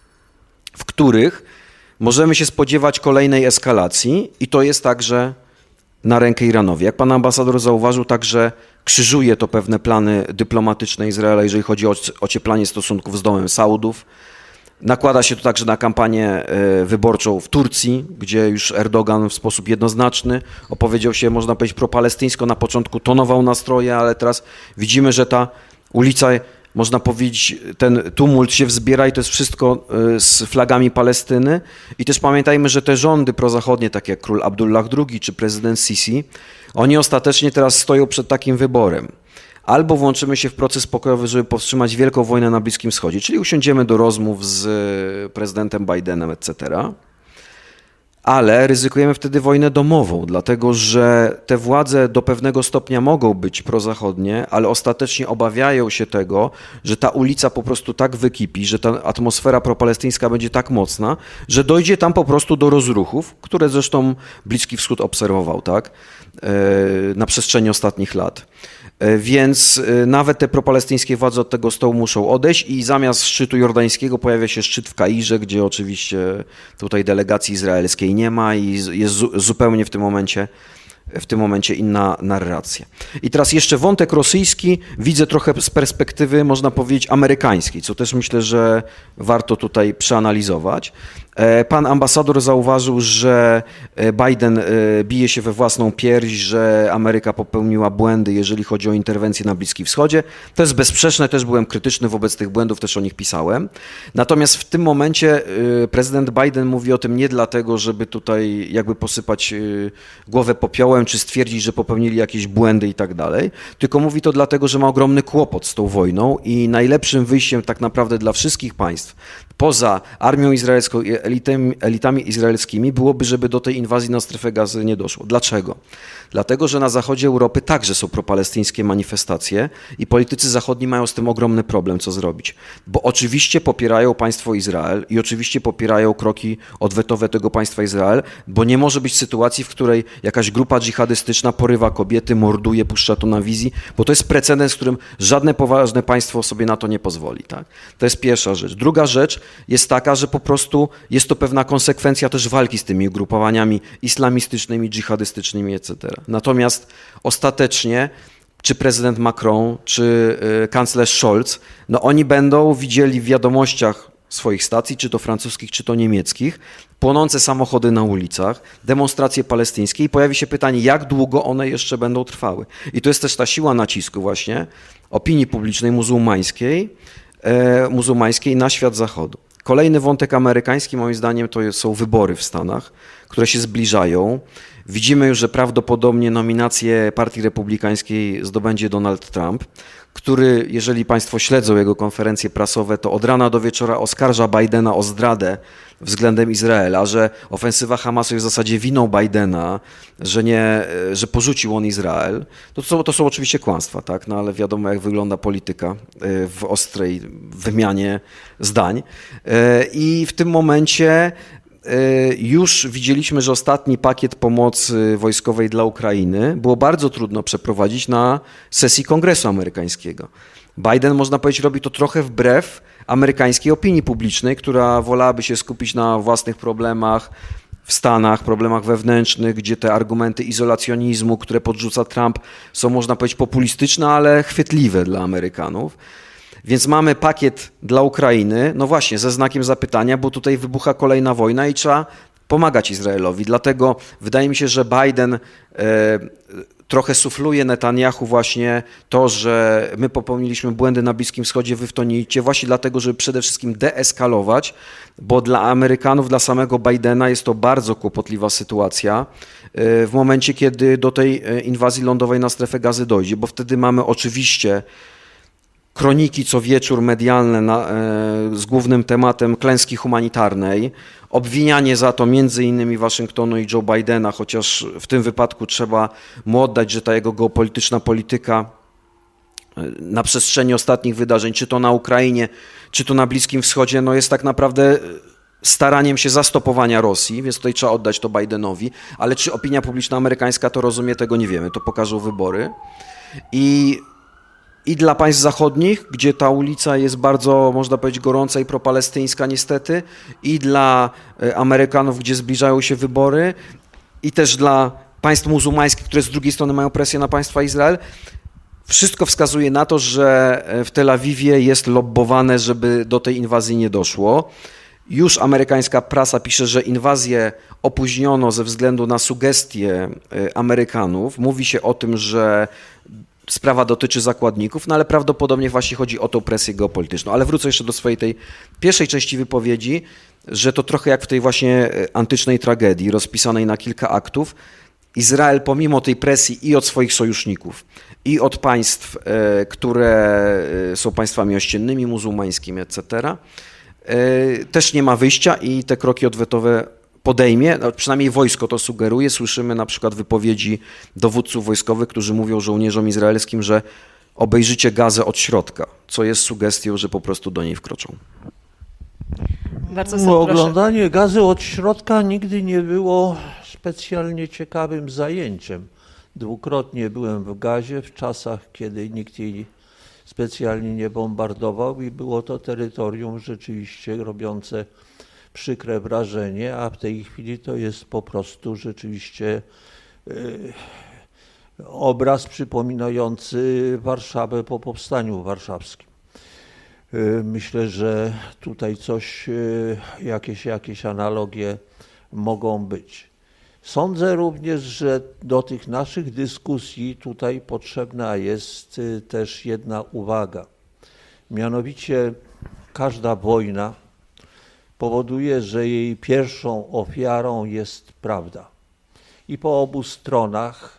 w których możemy się spodziewać kolejnej eskalacji i to jest także na rękę Iranowi. Jak pan ambasador zauważył, także krzyżuje to pewne plany dyplomatyczne Izraela, jeżeli chodzi o ocieplanie stosunków z domem Saudów. Nakłada się to także na kampanię wyborczą w Turcji, gdzie już Erdogan w sposób jednoznaczny opowiedział się, można powiedzieć, propalestyńsko. Na początku tonował nastroje, ale teraz widzimy, że ta ulica, można powiedzieć, ten tumult się wzbiera i to jest wszystko z flagami Palestyny. I też pamiętajmy, że te rządy prozachodnie, takie jak król Abdullah drugi czy prezydent Sisi, oni ostatecznie teraz stoją przed takim wyborem. Albo włączymy się w proces pokojowy, żeby powstrzymać wielką wojnę na Bliskim Wschodzie, czyli usiądziemy do rozmów z prezydentem Bidenem, et cetera. Ale ryzykujemy wtedy wojnę domową, dlatego że te władze do pewnego stopnia mogą być prozachodnie, ale ostatecznie obawiają się tego, że ta ulica po prostu tak wykipi, że ta atmosfera propalestyńska będzie tak mocna, że dojdzie tam po prostu do rozruchów, które zresztą Bliski Wschód obserwował, tak, na przestrzeni ostatnich lat. Więc nawet te propalestyńskie władze od tego stołu muszą odejść i zamiast szczytu jordańskiego pojawia się szczyt w Kairze, gdzie oczywiście tutaj delegacji izraelskiej nie ma i jest zupełnie w tym momencie w tym momencie inna narracja. I teraz jeszcze wątek rosyjski widzę trochę z perspektywy, można powiedzieć, amerykańskiej, co też myślę, że warto tutaj przeanalizować. Pan ambasador zauważył, że Biden bije się we własną pierś, że Ameryka popełniła błędy, jeżeli chodzi o interwencję na Bliskim Wschodzie. To jest bezsprzeczne, też byłem krytyczny wobec tych błędów, też o nich pisałem. Natomiast w tym momencie prezydent Biden mówi o tym nie dlatego, żeby tutaj jakby posypać głowę popiołem, czy stwierdzić, że popełnili jakieś błędy i tak dalej, tylko mówi to dlatego, że ma ogromny kłopot z tą wojną i najlepszym wyjściem tak naprawdę dla wszystkich państw, poza armią izraelską i elitami, elitami izraelskimi, byłoby, żeby do tej inwazji na strefę Gazy nie doszło. Dlaczego? Dlatego, że na zachodzie Europy także są propalestyńskie manifestacje i politycy zachodni mają z tym ogromny problem, co zrobić. Bo oczywiście popierają państwo Izrael i oczywiście popierają kroki odwetowe tego państwa Izrael, bo nie może być sytuacji, w której jakaś grupa dżihadystyczna porywa kobiety, morduje, puszcza to na wizji, bo to jest precedens, którym żadne poważne państwo sobie na to nie pozwoli. Tak? To jest pierwsza rzecz. Druga rzecz jest taka, że po prostu jest to pewna konsekwencja też walki z tymi ugrupowaniami islamistycznymi, dżihadystycznymi, et cetera. Natomiast ostatecznie czy prezydent Macron, czy kanclerz Scholz, no oni będą widzieli w wiadomościach swoich stacji, czy to francuskich, czy to niemieckich, płonące samochody na ulicach, demonstracje palestyńskie i pojawi się pytanie, jak długo one jeszcze będą trwały. I to jest też ta siła nacisku właśnie opinii publicznej muzułmańskiej, e, muzułmańskiej na świat zachodu. Kolejny wątek amerykański, moim zdaniem, to są wybory w Stanach, które się zbliżają. Widzimy już, że prawdopodobnie nominację Partii Republikańskiej zdobędzie Donald Trump, który, jeżeli państwo śledzą jego konferencje prasowe, to od rana do wieczora oskarża Bidena o zdradę względem Izraela, że ofensywa Hamasu jest w zasadzie winą Bidena, że, nie, że porzucił on Izrael. To są, to są oczywiście kłamstwa, tak? No ale wiadomo, jak wygląda polityka w ostrej wymianie zdań. I w tym momencie już widzieliśmy, że ostatni pakiet pomocy wojskowej dla Ukrainy było bardzo trudno przeprowadzić na sesji Kongresu amerykańskiego. Biden, można powiedzieć, robi to trochę wbrew amerykańskiej opinii publicznej, która wolałaby się skupić na własnych problemach w Stanach, problemach wewnętrznych, gdzie te argumenty izolacjonizmu, które podrzuca Trump, są, można powiedzieć, populistyczne, ale chwytliwe dla Amerykanów. Więc mamy pakiet dla Ukrainy, no właśnie, ze znakiem zapytania, bo tutaj wybucha kolejna wojna i trzeba pomagać Izraelowi. Dlatego wydaje mi się, że Biden e, trochę sufluje Netanyahu właśnie to, że my popełniliśmy błędy na Bliskim Wschodzie, wy w to nie idźcie, właśnie dlatego, żeby przede wszystkim deeskalować, bo dla Amerykanów, dla samego Bidena jest to bardzo kłopotliwa sytuacja w momencie, kiedy do tej inwazji lądowej na strefę Gazy dojdzie, bo wtedy mamy oczywiście kroniki co wieczór medialne na, z głównym tematem klęski humanitarnej, obwinianie za to między innymi Waszyngtonu i Joe Bidena, chociaż w tym wypadku trzeba mu oddać, że ta jego geopolityczna polityka na przestrzeni ostatnich wydarzeń, czy to na Ukrainie, czy to na Bliskim Wschodzie, no jest tak naprawdę staraniem się zastopowania Rosji, więc tutaj trzeba oddać to Bidenowi, ale czy opinia publiczna amerykańska to rozumie, tego nie wiemy, to pokażą wybory. I I dla państw zachodnich, gdzie ta ulica jest bardzo, można powiedzieć, gorąca i propalestyńska niestety, i dla Amerykanów, gdzie zbliżają się wybory, i też dla państw muzułmańskich, które z drugiej strony mają presję na państwa Izrael, wszystko wskazuje na to, że w Tel Awiwie jest lobbowane, żeby do tej inwazji nie doszło. Już amerykańska prasa pisze, że inwazję opóźniono ze względu na sugestie Amerykanów. Mówi się o tym, że sprawa dotyczy zakładników, no ale prawdopodobnie właśnie chodzi o tą presję geopolityczną. Ale wrócę jeszcze do swojej tej pierwszej części wypowiedzi, że to trochę jak w tej właśnie antycznej tragedii rozpisanej na kilka aktów. Izrael pomimo tej presji i od swoich sojuszników, i od państw, które są państwami ościennymi, muzułmańskimi, et cetera, też nie ma wyjścia i te kroki odwetowe podejmie, no przynajmniej wojsko to sugeruje. Słyszymy na przykład wypowiedzi dowódców wojskowych, którzy mówią żołnierzom izraelskim, że obejrzycie Gazę od środka, co jest sugestią, że po prostu do niej wkroczą. Bardzo no, oglądanie Gazy od środka nigdy nie było specjalnie ciekawym zajęciem. Dwukrotnie byłem w Gazie w czasach, kiedy nikt jej specjalnie nie bombardował i było to terytorium rzeczywiście robiące przykre wrażenie, a w tej chwili to jest po prostu rzeczywiście y, obraz przypominający Warszawę po powstaniu warszawskim. Y, myślę, że tutaj coś, y, jakieś, jakieś analogie mogą być. Sądzę również, że do tych naszych dyskusji tutaj potrzebna jest y, też jedna uwaga. Mianowicie każda wojna powoduje, że jej pierwszą ofiarą jest prawda. I po obu stronach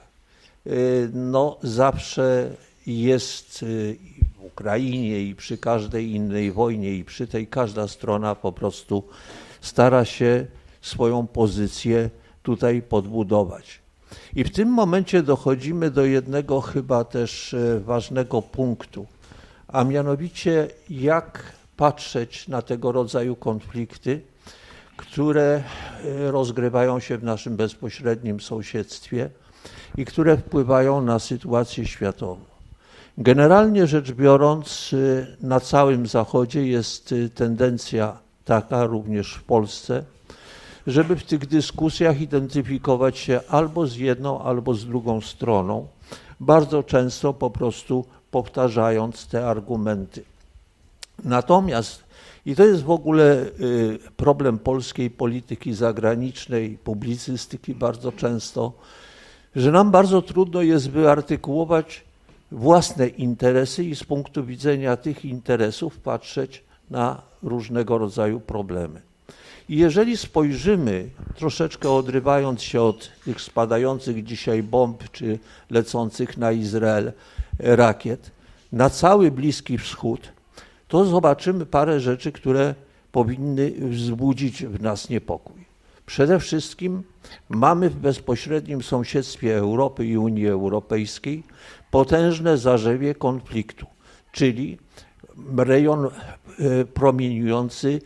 no, zawsze jest w Ukrainie i przy każdej innej wojnie i przy tej każda strona po prostu stara się swoją pozycję tutaj podbudować. I w tym momencie dochodzimy do jednego chyba też ważnego punktu, a mianowicie jak patrzeć na tego rodzaju konflikty, które rozgrywają się w naszym bezpośrednim sąsiedztwie i które wpływają na sytuację światową. Generalnie rzecz biorąc, na całym Zachodzie jest tendencja taka, również w Polsce, żeby w tych dyskusjach identyfikować się albo z jedną, albo z drugą stroną, bardzo często po prostu powtarzając te argumenty. Natomiast, i to jest w ogóle problem polskiej polityki zagranicznej, publicystyki bardzo często, że nam bardzo trudno jest wyartykułować własne interesy i z punktu widzenia tych interesów patrzeć na różnego rodzaju problemy. I jeżeli spojrzymy, troszeczkę odrywając się od tych spadających dzisiaj bomb czy lecących na Izrael rakiet, na cały Bliski Wschód, to zobaczymy parę rzeczy, które powinny wzbudzić w nas niepokój. Przede wszystkim mamy w bezpośrednim sąsiedztwie Europy i Unii Europejskiej potężne zarzewie konfliktu, czyli rejon promieniujący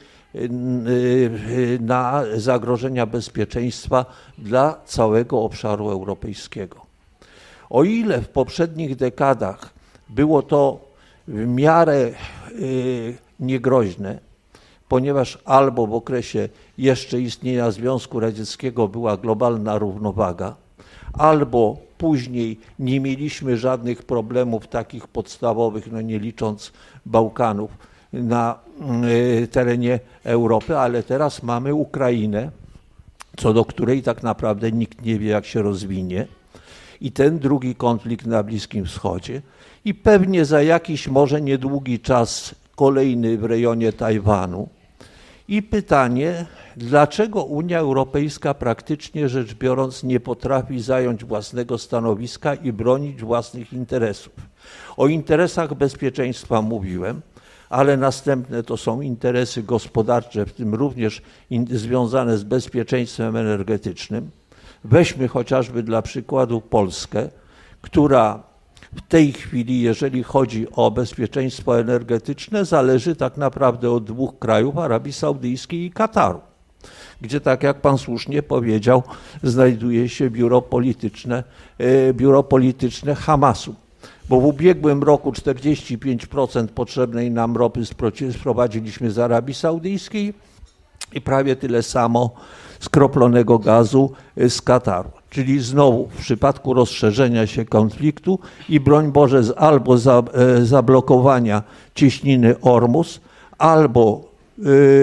na zagrożenia bezpieczeństwa dla całego obszaru europejskiego. O ile w poprzednich dekadach było to w miarę niegroźne, ponieważ albo w okresie jeszcze istnienia Związku Radzieckiego była globalna równowaga, albo później nie mieliśmy żadnych problemów takich podstawowych, no nie licząc Bałkanów, na y, terenie Europy, ale teraz mamy Ukrainę, co do której tak naprawdę nikt nie wie, jak się rozwinie, i ten drugi konflikt na Bliskim Wschodzie i pewnie za jakiś może niedługi czas kolejny w rejonie Tajwanu. I pytanie, dlaczego Unia Europejska praktycznie rzecz biorąc nie potrafi zająć własnego stanowiska i bronić własnych interesów? O interesach bezpieczeństwa mówiłem, ale następne to są interesy gospodarcze, w tym również in, związane z bezpieczeństwem energetycznym. Weźmy chociażby dla przykładu Polskę, która w tej chwili, jeżeli chodzi o bezpieczeństwo energetyczne, zależy tak naprawdę od dwóch krajów, Arabii Saudyjskiej i Kataru, gdzie, tak jak pan słusznie powiedział, znajduje się biuro polityczne, biuro polityczne Hamasu. Bo w ubiegłym roku czterdzieści pięć procent potrzebnej nam ropy sprowadziliśmy z Arabii Saudyjskiej i prawie tyle samo skroplonego gazu z Kataru. Czyli znowu w przypadku rozszerzenia się konfliktu i broń Boże albo za, e, zablokowania cieśniny Ormus, albo e,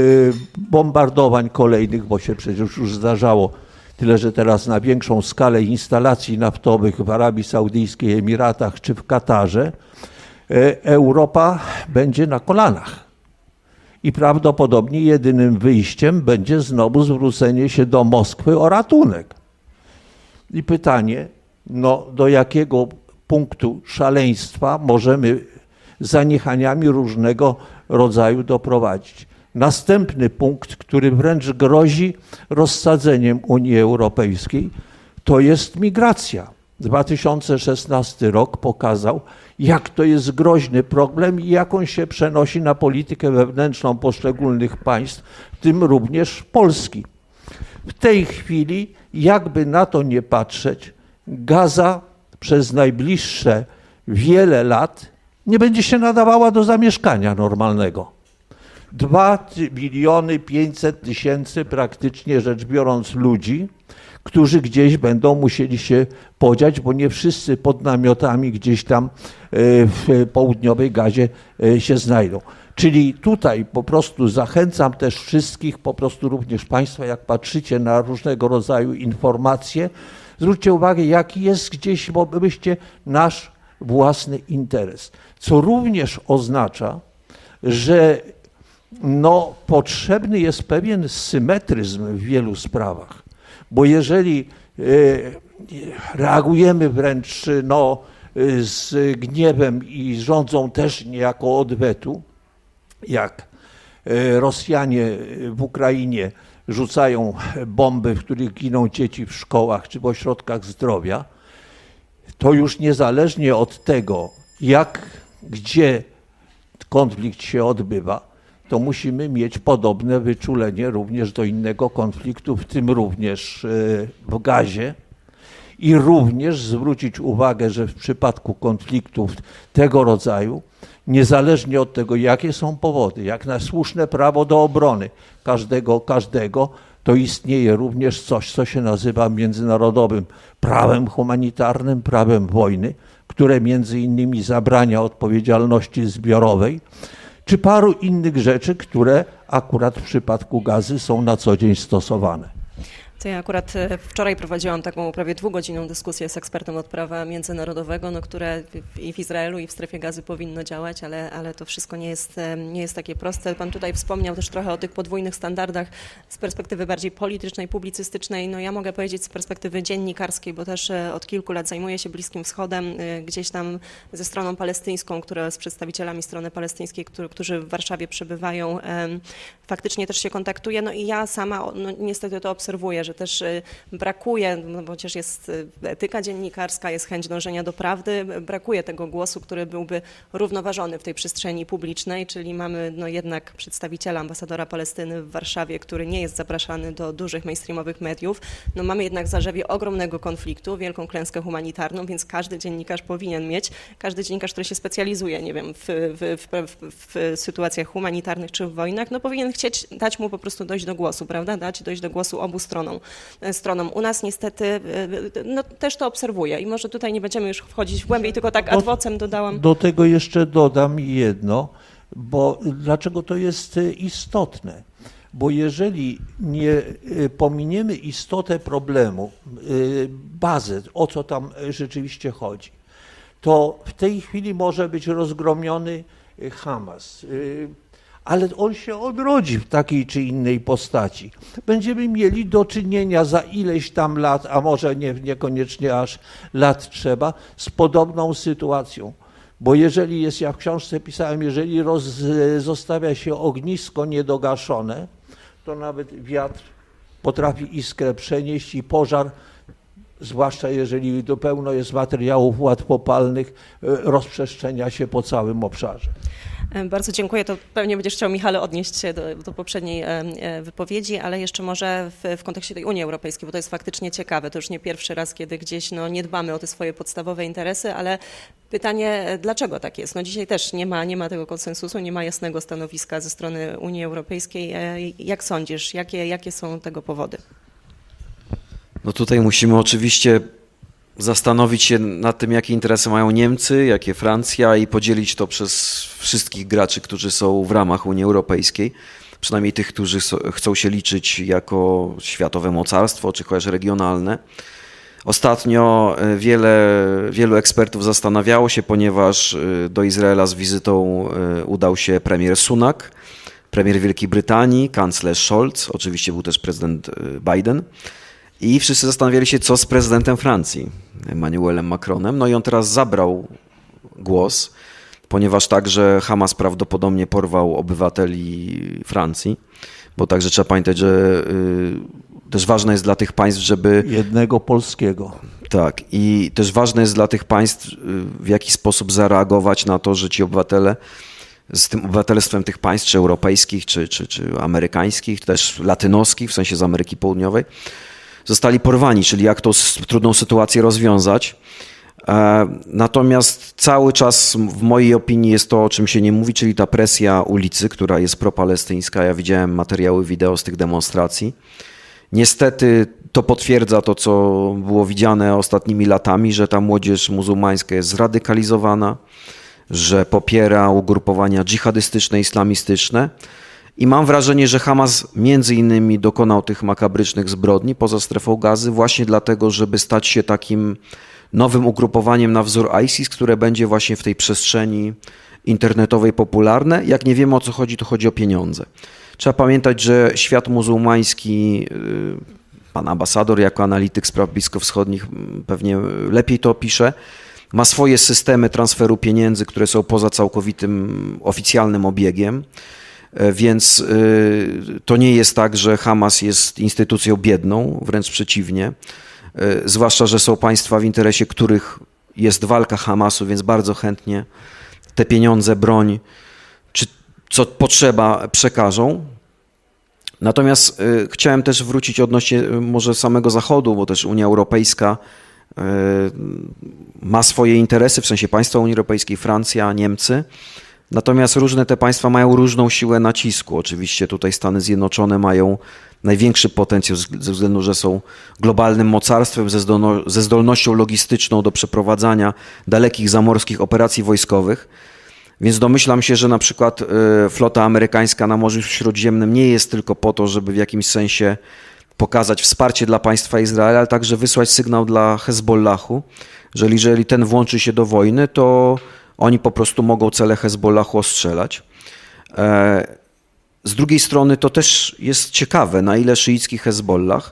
bombardowań kolejnych, bo się przecież już zdarzało, tyle że teraz na większą skalę instalacji naftowych w Arabii Saudyjskiej, Emiratach czy w Katarze, e, Europa będzie na kolanach. I prawdopodobnie jedynym wyjściem będzie znowu zwrócenie się do Moskwy o ratunek. I pytanie, no do jakiego punktu szaleństwa możemy zaniechaniami różnego rodzaju doprowadzić. Następny punkt, który wręcz grozi rozsadzeniem Unii Europejskiej, to jest migracja. dwa tysiące szesnasty rok pokazał, jak to jest groźny problem i jak on się przenosi na politykę wewnętrzną poszczególnych państw, w tym również Polski. W tej chwili, jakby na to nie patrzeć, Gaza przez najbliższe wiele lat nie będzie się nadawała do zamieszkania normalnego. dwa miliony pięćset tysięcy praktycznie rzecz biorąc ludzi, którzy gdzieś będą musieli się podziać, bo nie wszyscy pod namiotami gdzieś tam w południowej Gazie się znajdą. Czyli tutaj po prostu zachęcam też wszystkich, po prostu również Państwa, jak patrzycie na różnego rodzaju informacje, zwróćcie uwagę, jaki jest gdzieś, bo byście nasz własny interes. Co również oznacza, że no, potrzebny jest pewien symetryzm w wielu sprawach, bo jeżeli reagujemy wręcz no, z gniewem i rządzą też niejako odwetu, jak Rosjanie w Ukrainie rzucają bomby, w których giną dzieci w szkołach czy w ośrodkach zdrowia, to już niezależnie od tego, jak, gdzie konflikt się odbywa, to musimy mieć podobne wyczulenie również do innego konfliktu, w tym również w Gazie, i również zwrócić uwagę, że w przypadku konfliktów tego rodzaju, niezależnie od tego, jakie są powody, jak na słuszne prawo do obrony każdego, każdego, to istnieje również coś, co się nazywa międzynarodowym prawem humanitarnym, prawem wojny, które między innymi zabrania odpowiedzialności zbiorowej, czy paru innych rzeczy, które akurat w przypadku Gazy są na co dzień stosowane. To ja akurat wczoraj prowadziłam taką prawie dwugodzinną dyskusję z ekspertem od prawa międzynarodowego, no, które i w Izraelu, i w strefie Gazy powinno działać, ale, ale to wszystko nie jest, nie jest takie proste. Pan tutaj wspomniał też trochę o tych podwójnych standardach z perspektywy bardziej politycznej, publicystycznej. No ja mogę powiedzieć z perspektywy dziennikarskiej, bo też od kilku lat zajmuję się Bliskim Wschodem, gdzieś tam ze stroną palestyńską, która z przedstawicielami strony palestyńskiej, którzy, którzy w Warszawie przebywają, faktycznie też się kontaktuję. No i ja sama no, niestety to obserwuję, że też brakuje, no bo chociaż jest etyka dziennikarska, jest chęć dążenia do prawdy, brakuje tego głosu, który byłby równoważony w tej przestrzeni publicznej, czyli mamy no jednak przedstawiciela, ambasadora Palestyny w Warszawie, który nie jest zapraszany do dużych mainstreamowych mediów. No mamy jednak zarzewie ogromnego konfliktu, wielką klęskę humanitarną, więc każdy dziennikarz powinien mieć, każdy dziennikarz, który się specjalizuje, nie wiem, w, w, w, w sytuacjach humanitarnych czy w wojnach, no powinien chcieć dać mu po prostu dojść do głosu, prawda, dać dojść do głosu obu stronom. stronom. U nas niestety no, też to obserwuję i może tutaj nie będziemy już wchodzić w głębiej, tylko tak ad vocem dodałam. Do tego jeszcze dodam jedno, bo dlaczego to jest istotne? Bo jeżeli nie pominiemy istotę problemu, bazę, o co tam rzeczywiście chodzi, to w tej chwili może być rozgromiony Hamas, ale on się odrodzi w takiej czy innej postaci. Będziemy mieli do czynienia za ileś tam lat, a może nie, niekoniecznie aż lat trzeba, z podobną sytuacją. Bo jeżeli jest, ja w książce pisałem, jeżeli roz, zostawia się ognisko niedogaszone, to nawet wiatr potrafi iskrę przenieść i pożar, zwłaszcza jeżeli do pełno jest materiałów łatwopalnych, rozprzestrzenia się po całym obszarze. Bardzo dziękuję. To pewnie będziesz chciał, Michale, odnieść się do, do poprzedniej wypowiedzi, ale jeszcze może w, w kontekście tej Unii Europejskiej, bo to jest faktycznie ciekawe. To już nie pierwszy raz, kiedy gdzieś no, nie dbamy o te swoje podstawowe interesy, ale pytanie, dlaczego tak jest? No dzisiaj też nie ma, nie ma tego konsensusu, nie ma jasnego stanowiska ze strony Unii Europejskiej. Jak sądzisz, jakie, jakie są tego powody? No tutaj musimy oczywiście zastanowić się nad tym, jakie interesy mają Niemcy, jakie Francja i podzielić to przez wszystkich graczy, którzy są w ramach Unii Europejskiej, przynajmniej tych, którzy chcą się liczyć jako światowe mocarstwo czy chociaż regionalne. Ostatnio wiele, wielu ekspertów zastanawiało się, ponieważ do Izraela z wizytą udał się premier Sunak, premier Wielkiej Brytanii, kanclerz Scholz, oczywiście był też prezydent Biden. I wszyscy zastanawiali się, co z prezydentem Francji, Emmanuelem Macronem. No i on teraz zabrał głos, ponieważ także Hamas prawdopodobnie porwał obywateli Francji, bo także trzeba pamiętać, że y, też ważne jest dla tych państw, żeby... Jednego polskiego. Tak, i też ważne jest dla tych państw, y, w jaki sposób zareagować na to, że ci obywatele z tym obywatelstwem tych państw, czy europejskich, czy, czy, czy amerykańskich, też latynoskich, w sensie z Ameryki Południowej, zostali porwani, czyli jak tą trudną sytuację rozwiązać. Natomiast cały czas w mojej opinii jest to, o czym się nie mówi, czyli ta presja ulicy, która jest propalestyńska. Ja widziałem materiały wideo z tych demonstracji. Niestety to potwierdza to, co było widziane ostatnimi latami, że ta młodzież muzułmańska jest zradykalizowana, że popiera ugrupowania dżihadystyczne, islamistyczne. I mam wrażenie, że Hamas między innymi dokonał tych makabrycznych zbrodni poza strefą gazy właśnie dlatego, żeby stać się takim nowym ugrupowaniem na wzór ISIS, które będzie właśnie w tej przestrzeni internetowej popularne. Jak nie wiemy, o co chodzi, to chodzi o pieniądze. Trzeba pamiętać, że świat muzułmański, pan ambasador jako analityk spraw bliskowschodnich pewnie lepiej to opisze, ma swoje systemy transferu pieniędzy, które są poza całkowitym oficjalnym obiegiem. Więc to nie jest tak, że Hamas jest instytucją biedną, wręcz przeciwnie. Zwłaszcza, że są państwa, w interesie których jest walka Hamasu, więc bardzo chętnie te pieniądze, broń, czy co potrzeba, przekażą. Natomiast chciałem też wrócić odnośnie może samego Zachodu, bo też Unia Europejska ma swoje interesy, w sensie państwa Unii Europejskiej, Francja, Niemcy. Natomiast różne te państwa mają różną siłę nacisku. Oczywiście tutaj Stany Zjednoczone mają największy potencjał ze względu, że są globalnym mocarstwem ze, zdolno, ze zdolnością logistyczną do przeprowadzania dalekich zamorskich operacji wojskowych. Więc domyślam się, że na przykład flota amerykańska na Morzu Śródziemnym nie jest tylko po to, żeby w jakimś sensie pokazać wsparcie dla państwa Izraela, ale także wysłać sygnał dla Hezbollahu, że jeżeli ten włączy się do wojny, to oni po prostu mogą cele Hezbollahu ostrzelać. Z drugiej strony to też jest ciekawe, na ile szyicki Hezbollah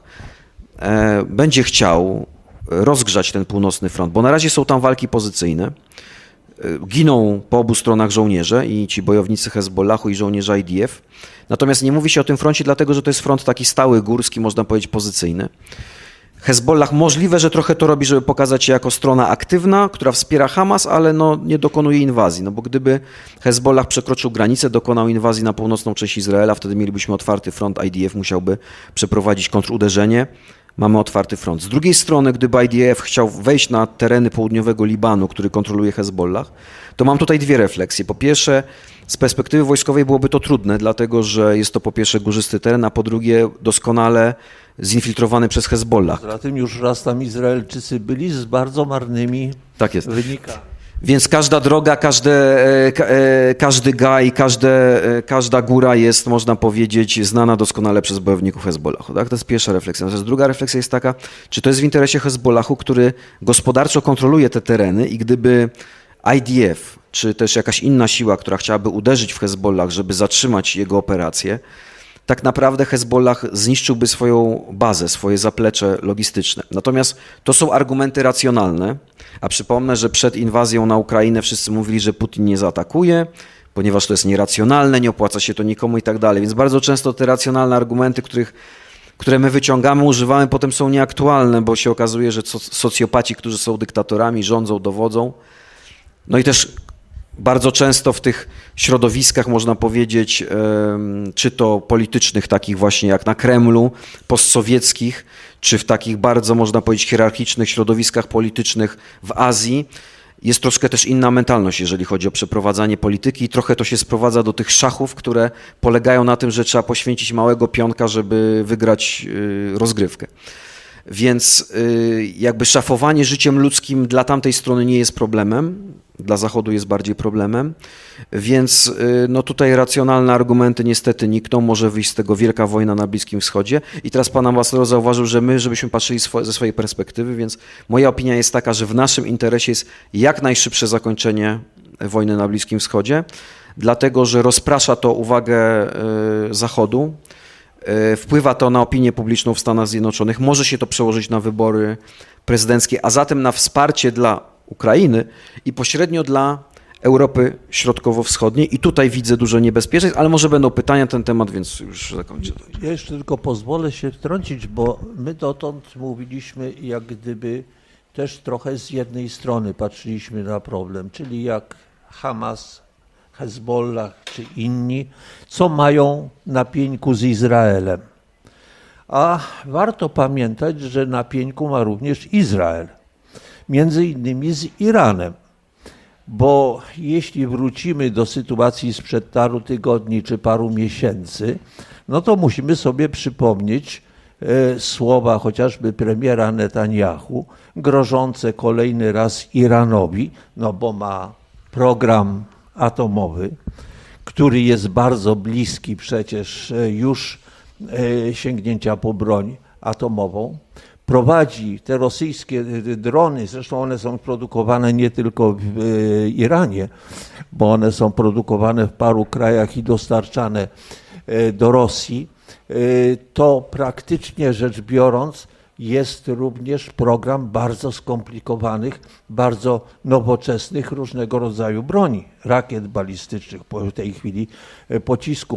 będzie chciał rozgrzać ten północny front, bo na razie są tam walki pozycyjne. Giną po obu stronach żołnierze i ci bojownicy Hezbollahu i żołnierze I D F. Natomiast nie mówi się o tym froncie, dlatego że to jest front taki stały, górski, można powiedzieć pozycyjny. Hezbollah możliwe, że trochę to robi, żeby pokazać się jako strona aktywna, która wspiera Hamas, ale no nie dokonuje inwazji. No bo gdyby Hezbollah przekroczył granicę, dokonał inwazji na północną część Izraela, wtedy mielibyśmy otwarty front, I D F musiałby przeprowadzić kontruderzenie. Mamy otwarty front. Z drugiej strony, gdyby I D F chciał wejść na tereny południowego Libanu, który kontroluje Hezbollah, to mam tutaj dwie refleksje. Po pierwsze, z perspektywy wojskowej byłoby to trudne, dlatego że jest to po pierwsze górzysty teren, a po drugie doskonale zinfiltrowany przez Hezbollah. Poza tym już raz tam Izraelczycy byli z bardzo marnymi tak jest. wynikami. Więc każda droga, każde, każdy gaj, każde, każda góra jest, można powiedzieć, znana doskonale przez bojowników Hezbollahu. Tak? To jest pierwsza refleksja. Natomiast druga refleksja jest taka, czy to jest w interesie Hezbollahu, który gospodarczo kontroluje te tereny i gdyby I D F, czy też jakaś inna siła, która chciałaby uderzyć w Hezbollah, żeby zatrzymać jego operację, tak naprawdę Hezbollah zniszczyłby swoją bazę, swoje zaplecze logistyczne. Natomiast to są argumenty racjonalne, a przypomnę, że przed inwazją na Ukrainę wszyscy mówili, że Putin nie zaatakuje, ponieważ to jest nieracjonalne, nie opłaca się to nikomu i tak dalej. Więc bardzo często te racjonalne argumenty, których, które my wyciągamy, używamy, potem są nieaktualne, bo się okazuje, że socjopaci, którzy są dyktatorami, rządzą, dowodzą. No i też bardzo często w tych środowiskach, można powiedzieć, czy to politycznych, takich właśnie jak na Kremlu, postsowieckich, czy w takich bardzo, można powiedzieć, hierarchicznych środowiskach politycznych w Azji, jest troszkę też inna mentalność, jeżeli chodzi o przeprowadzanie polityki i trochę to się sprowadza do tych szachów, które polegają na tym, że trzeba poświęcić małego pionka, żeby wygrać rozgrywkę. Więc jakby szafowanie życiem ludzkim dla tamtej strony nie jest problemem, dla Zachodu jest bardziej problemem, więc no tutaj racjonalne argumenty niestety nikną, może wyjść z tego wielka wojna na Bliskim Wschodzie. I teraz pan ambasador zauważył, że my, żebyśmy patrzyli swo- ze swojej perspektywy, więc moja opinia jest taka, że w naszym interesie jest jak najszybsze zakończenie wojny na Bliskim Wschodzie, dlatego że rozprasza to uwagę Zachodu, wpływa to na opinię publiczną w Stanach Zjednoczonych, może się to przełożyć na wybory prezydenckie, a zatem na wsparcie dla Ukrainy i pośrednio dla Europy Środkowo-Wschodniej. I tutaj widzę dużo niebezpieczeństw, ale może będą pytania na ten temat, więc już zakończę. Ja jeszcze tylko pozwolę się wtrącić, bo my dotąd mówiliśmy jak gdyby też trochę z jednej strony patrzyliśmy na problem, czyli jak Hamas, Hezbollah czy inni, co mają na pieńku z Izraelem. A warto pamiętać, że na pieńku ma również Izrael, między innymi z Iranem. Bo jeśli wrócimy do sytuacji sprzed paru tygodni czy paru miesięcy, no to musimy sobie przypomnieć e, słowa chociażby premiera Netanyahu, grożące kolejny raz Iranowi, no bo ma program atomowy, który jest bardzo bliski przecież już e, sięgnięcia po broń atomową. Prowadzi te rosyjskie drony, zresztą one są produkowane nie tylko w Iranie, bo one są produkowane w paru krajach i dostarczane do Rosji, to praktycznie rzecz biorąc jest również program bardzo skomplikowanych, bardzo nowoczesnych różnego rodzaju broni, rakiet balistycznych, w tej chwili pocisków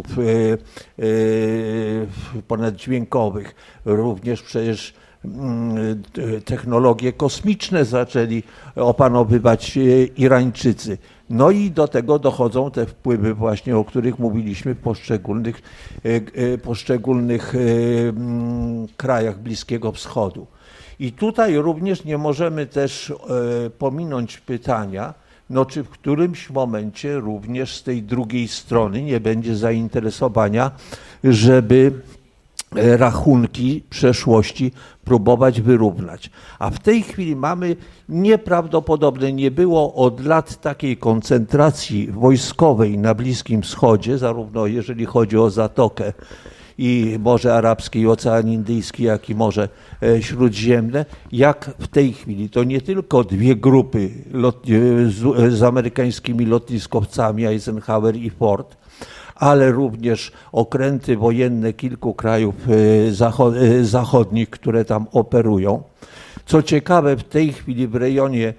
ponaddźwiękowych, również przecież technologie kosmiczne zaczęli opanowywać Irańczycy. No i do tego dochodzą te wpływy właśnie, o których mówiliśmy w poszczególnych, poszczególnych krajach Bliskiego Wschodu. I tutaj również nie możemy też pominąć pytania, no czy w którymś momencie również z tej drugiej strony nie będzie zainteresowania, żeby rachunki przeszłości próbować wyrównać. A w tej chwili mamy nieprawdopodobne, nie było od lat takiej koncentracji wojskowej na Bliskim Wschodzie, zarówno jeżeli chodzi o Zatokę i Morze Arabskie i Ocean Indyjski, jak i Morze Śródziemne, jak w tej chwili. To nie tylko dwie grupy lot, z, z amerykańskimi lotniskowcami Eisenhower i Ford, ale również okręty wojenne kilku krajów zachodnich, które tam operują. Co ciekawe, w tej chwili w rejonie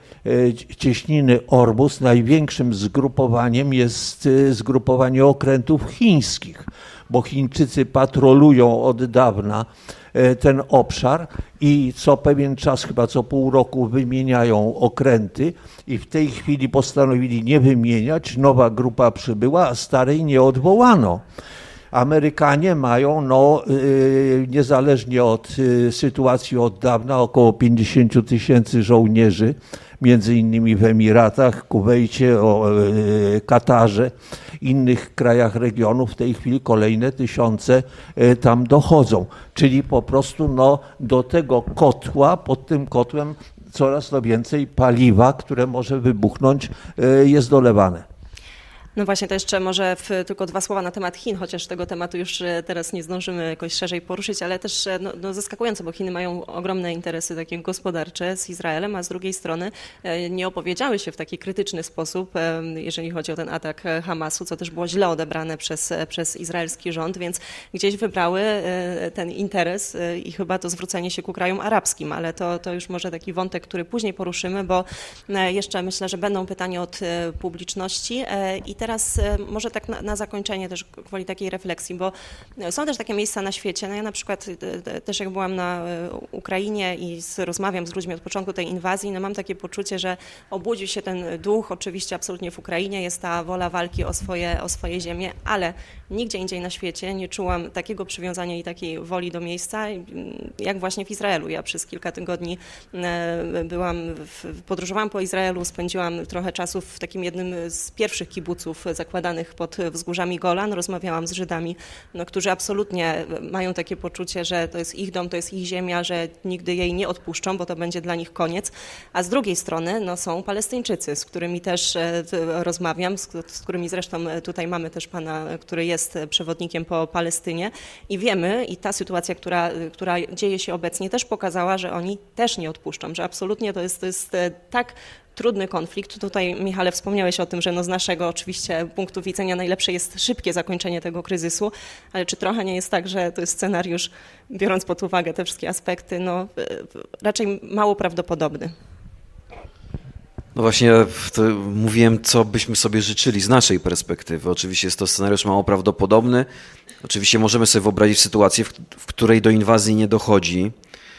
cieśniny Ormus największym zgrupowaniem jest zgrupowanie okrętów chińskich, bo Chińczycy patrolują od dawna ten obszar i co pewien czas, chyba co pół roku wymieniają okręty i w tej chwili postanowili nie wymieniać, nowa grupa przybyła, a starej nie odwołano. Amerykanie mają, no, yy, niezależnie od yy, sytuacji od dawna, około pięćdziesiąt tysięcy żołnierzy, między innymi w Emiratach, Kuwejcie, o, yy, Katarze, innych krajach regionu. W tej chwili kolejne tysiące yy, tam dochodzą. Czyli po prostu no, do tego kotła, pod tym kotłem coraz to więcej paliwa, które może wybuchnąć, yy, jest dolewane. No właśnie, to jeszcze może w, tylko dwa słowa na temat Chin, chociaż tego tematu już teraz nie zdążymy jakoś szerzej poruszyć, ale też no, no zaskakujące, bo Chiny mają ogromne interesy takie gospodarcze z Izraelem, a z drugiej strony nie opowiedziały się w taki krytyczny sposób, jeżeli chodzi o ten atak Hamasu, co też było źle odebrane przez, przez izraelski rząd, więc gdzieś wybrały ten interes i chyba to zwrócenie się ku krajom arabskim, ale to, to już może taki wątek, który później poruszymy, bo jeszcze myślę, że będą pytania od publiczności i teraz Teraz może tak na, na zakończenie też gwoli takiej refleksji, bo są też takie miejsca na świecie, no ja na przykład też jak byłam na Ukrainie i z, rozmawiam z ludźmi od początku tej inwazji, no mam takie poczucie, że obudził się ten duch, oczywiście absolutnie w Ukrainie, jest ta wola walki o swoje, o swoje ziemię, ale nigdzie indziej na świecie nie czułam takiego przywiązania i takiej woli do miejsca, jak właśnie w Izraelu. Ja przez kilka tygodni byłam, w, podróżowałam po Izraelu, spędziłam trochę czasu w takim jednym z pierwszych kibuców zakładanych pod wzgórzami Golan. Rozmawiałam z Żydami, no, którzy absolutnie mają takie poczucie, że to jest ich dom, to jest ich ziemia, że nigdy jej nie odpuszczą, bo to będzie dla nich koniec. A z drugiej strony no, są Palestyńczycy, z którymi też rozmawiam, z, z którymi zresztą tutaj mamy też pana, który jest przewodnikiem po Palestynie i wiemy, i ta sytuacja, która, która dzieje się obecnie, też pokazała, że oni też nie odpuszczą, że absolutnie to jest, to jest tak trudny konflikt. Tutaj, Michale, wspomniałeś o tym, że no z naszego oczywiście punktu widzenia najlepsze jest szybkie zakończenie tego kryzysu, ale czy trochę nie jest tak, że to jest scenariusz, biorąc pod uwagę te wszystkie aspekty, no raczej mało prawdopodobny? No właśnie mówiłem, co byśmy sobie życzyli z naszej perspektywy. Oczywiście jest to scenariusz mało prawdopodobny. Oczywiście możemy sobie wyobrazić sytuację, w, w której do inwazji nie dochodzi.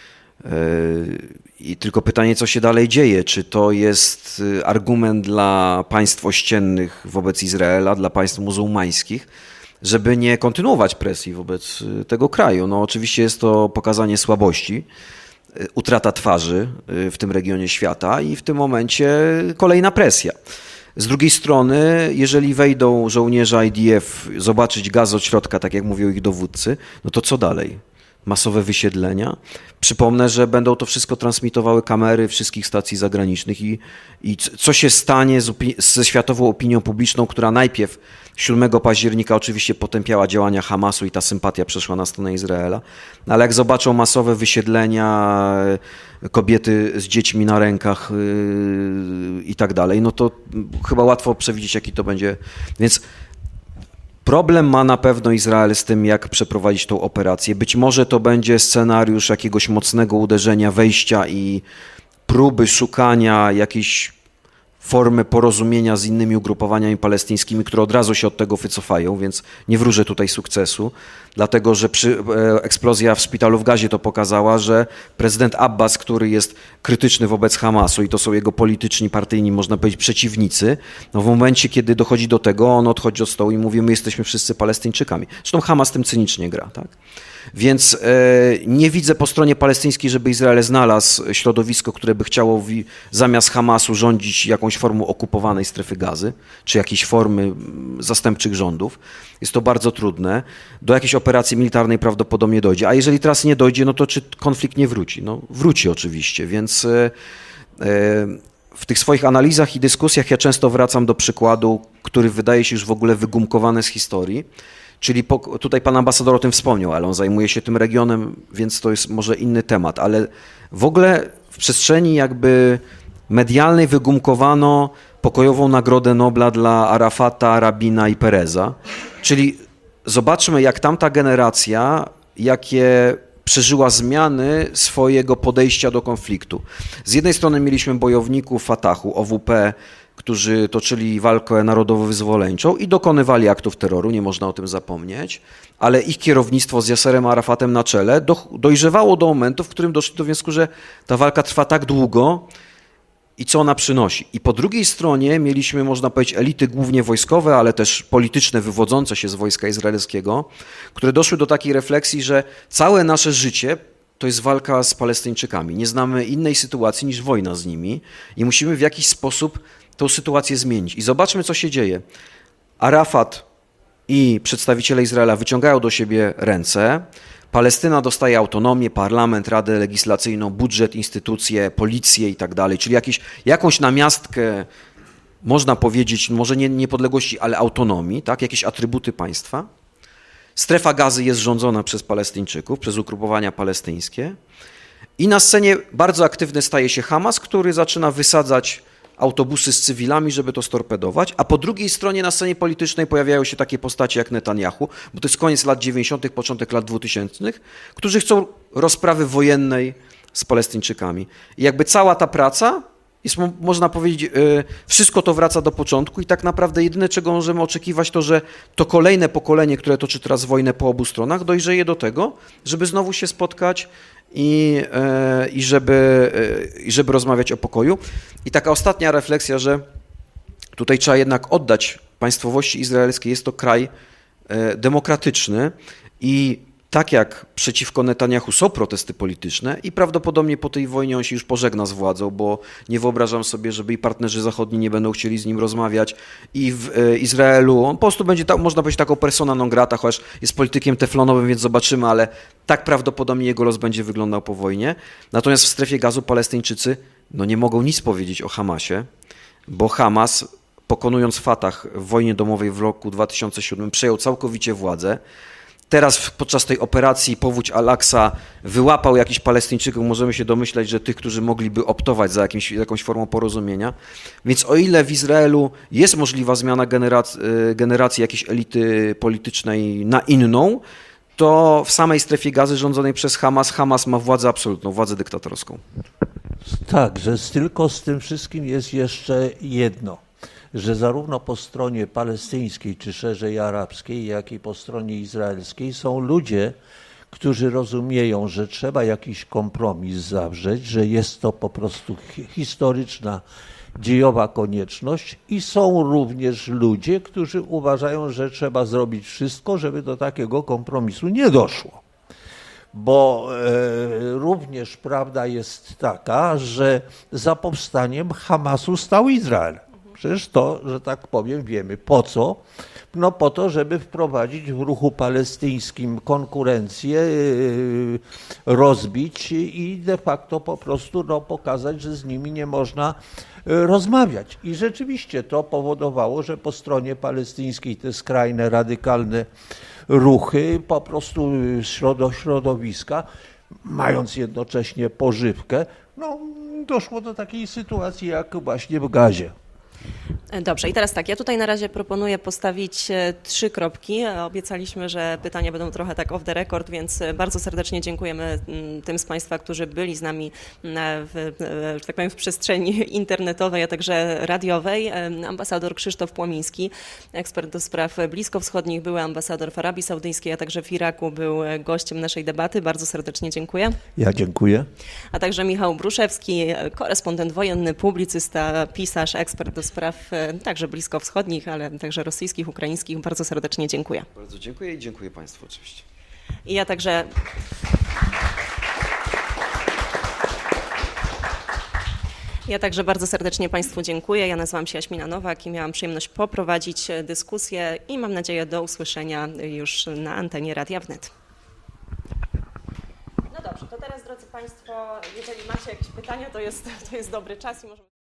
I tylko pytanie, co się dalej dzieje. Czy to jest argument dla państw ościennych wobec Izraela, dla państw muzułmańskich, żeby nie kontynuować presji wobec tego kraju? No oczywiście jest to pokazanie słabości, utrata twarzy w tym regionie świata i w tym momencie kolejna presja. Z drugiej strony, jeżeli wejdą żołnierze I D F zobaczyć gaz od środka, tak jak mówią ich dowódcy, no to co dalej? Masowe wysiedlenia. Przypomnę, że będą to wszystko transmitowały kamery wszystkich stacji zagranicznych i, i co się stanie z opi- ze światową opinią publiczną, która najpierw siódmego października oczywiście potępiała działania Hamasu i ta sympatia przeszła na stronę Izraela, no ale jak zobaczą masowe wysiedlenia, kobiety z dziećmi na rękach yy, i tak dalej, no to chyba łatwo przewidzieć, jaki to będzie. Więc problem ma na pewno Izrael z tym, jak przeprowadzić tą operację. Być może to będzie scenariusz jakiegoś mocnego uderzenia, wejścia i próby szukania jakiejś formy porozumienia z innymi ugrupowaniami palestyńskimi, które od razu się od tego wycofają, więc nie wróżę tutaj sukcesu, dlatego że przy, e, eksplozja w szpitalu w Gazie to pokazała, że prezydent Abbas, który jest krytyczny wobec Hamasu i to są jego polityczni, partyjni, można powiedzieć, przeciwnicy, no w momencie, kiedy dochodzi do tego, on odchodzi od stołu i mówi, my jesteśmy wszyscy Palestyńczykami. Zresztą Hamas tym cynicznie gra, tak? Więc e, nie widzę po stronie palestyńskiej, żeby Izrael znalazł środowisko, które by chciało w, zamiast Hamasu rządzić jakąś formą okupowanej strefy Gazy, czy jakiejś formy zastępczych rządów. Jest to bardzo trudne. Do jakiejś operacji militarnej prawdopodobnie dojdzie. A jeżeli teraz nie dojdzie, no to czy konflikt nie wróci? No wróci oczywiście, więc e, e, w tych swoich analizach i dyskusjach ja często wracam do przykładu, który wydaje się już w ogóle wygumkowany z historii. Czyli po, tutaj pan ambasador o tym wspomniał, ale on zajmuje się tym regionem, więc to jest może inny temat, ale w ogóle w przestrzeni jakby medialnej wygumkowano pokojową Nagrodę Nobla dla Arafata, Rabina i Pereza. Czyli zobaczmy, jak tamta generacja, jakie przeżyła zmiany swojego podejścia do konfliktu. Z jednej strony mieliśmy bojowników Fatahu, O W P, którzy toczyli walkę narodowo-wyzwoleńczą i dokonywali aktów terroru, nie można o tym zapomnieć, ale ich kierownictwo z Yaserem Arafatem na czele dojrzewało do momentu, w którym doszli do wniosku, że ta walka trwa tak długo i co ona przynosi. I po drugiej stronie mieliśmy, można powiedzieć, elity głównie wojskowe, ale też polityczne, wywodzące się z wojska izraelskiego, które doszły do takiej refleksji, że całe nasze życie to jest walka z Palestyńczykami. Nie znamy innej sytuacji niż wojna z nimi i musimy w jakiś sposób tę sytuację zmienić. I zobaczmy, co się dzieje. Arafat i przedstawiciele Izraela wyciągają do siebie ręce. Palestyna dostaje autonomię, parlament, radę legislacyjną, budżet, instytucje, policję i tak dalej, czyli jakieś, jakąś namiastkę, można powiedzieć, może nie niepodległości, ale autonomii, tak? Jakieś atrybuty państwa. Strefa Gazy jest rządzona przez Palestyńczyków, przez ugrupowania palestyńskie. I na scenie bardzo aktywny staje się Hamas, który zaczyna wysadzać autobusy z cywilami, żeby to storpedować, a po drugiej stronie na scenie politycznej pojawiają się takie postacie jak Netanyahu, bo to jest koniec lat dziewięćdziesiątych, początek lat dwutysięcznych, którzy chcą rozprawy wojennej z Palestyńczykami. I jakby cała ta praca jest, można powiedzieć, wszystko to wraca do początku i tak naprawdę jedyne, czego możemy oczekiwać, to, że to kolejne pokolenie, które toczy teraz wojnę po obu stronach, dojrzeje do tego, żeby znowu się spotkać i, i, żeby, i żeby rozmawiać o pokoju. I taka ostatnia refleksja, że tutaj trzeba jednak oddać państwowości izraelskiej, jest to kraj demokratyczny i tak jak przeciwko Netanyahu są protesty polityczne i prawdopodobnie po tej wojnie on się już pożegna z władzą, bo nie wyobrażam sobie, żeby i partnerzy zachodni nie będą chcieli z nim rozmawiać i w Izraelu on po prostu będzie, tak, można powiedzieć, taką persona non grata, chociaż jest politykiem teflonowym, więc zobaczymy, ale tak prawdopodobnie jego los będzie wyglądał po wojnie. Natomiast w strefie gazu Palestyńczycy no nie mogą nic powiedzieć o Hamasie, bo Hamas, pokonując Fatah w wojnie domowej w roku dwa tysiące siódmym, przejął całkowicie władzę. Teraz podczas tej operacji Powódź Al-Aqsa wyłapał jakichś Palestyńczyków, możemy się domyślać, że tych, którzy mogliby optować za jakimś, jakąś formą porozumienia. Więc o ile w Izraelu jest możliwa zmiana generacji, generacji jakiejś elity politycznej na inną, to w samej strefie gazy rządzonej przez Hamas, Hamas ma władzę absolutną, władzę dyktatorską. Tak, że tylko z tym wszystkim jest jeszcze jedno, że zarówno po stronie palestyńskiej, czy szerzej arabskiej, jak i po stronie izraelskiej są ludzie, którzy rozumieją, że trzeba jakiś kompromis zawrzeć, że jest to po prostu historyczna, dziejowa konieczność i są również ludzie, którzy uważają, że trzeba zrobić wszystko, żeby do takiego kompromisu nie doszło. Bo e, również prawda jest taka, że za powstaniem Hamasu stał Izrael. Przecież to, że tak powiem, wiemy po co. No po to, żeby wprowadzić w ruchu palestyńskim konkurencję, rozbić i de facto po prostu no, pokazać, że z nimi nie można rozmawiać. I rzeczywiście to powodowało, że po stronie palestyńskiej te skrajne, radykalne ruchy po prostu do środowiska, mając jednocześnie pożywkę, no doszło do takiej sytuacji jak właśnie w Gazie. Dobrze, i teraz tak, ja tutaj na razie proponuję postawić trzy kropki. Obiecaliśmy, że pytania będą trochę tak off the record, więc bardzo serdecznie dziękujemy tym z Państwa, którzy byli z nami w, że tak powiem, w przestrzeni internetowej, a także radiowej. Ambasador Krzysztof Płomiński, ekspert do spraw bliskowschodnich, były ambasador w Arabii Saudyjskiej, a także w Iraku, był gościem naszej debaty. Bardzo serdecznie dziękuję. Ja dziękuję. A także Michał Bruszewski, korespondent wojenny, publicysta, pisarz, ekspert do spraw także bliskowschodnich, ale także rosyjskich, ukraińskich. Bardzo serdecznie dziękuję. Bardzo dziękuję i dziękuję Państwu oczywiście. I ja także... Ja także bardzo serdecznie Państwu dziękuję. Ja nazywam się Jaśmina Nowak i miałam przyjemność poprowadzić dyskusję i mam nadzieję do usłyszenia już na antenie Radia Wnet. No dobrze, to teraz drodzy Państwo, jeżeli macie jakieś pytania, to jest, to jest dobry czas i możemy...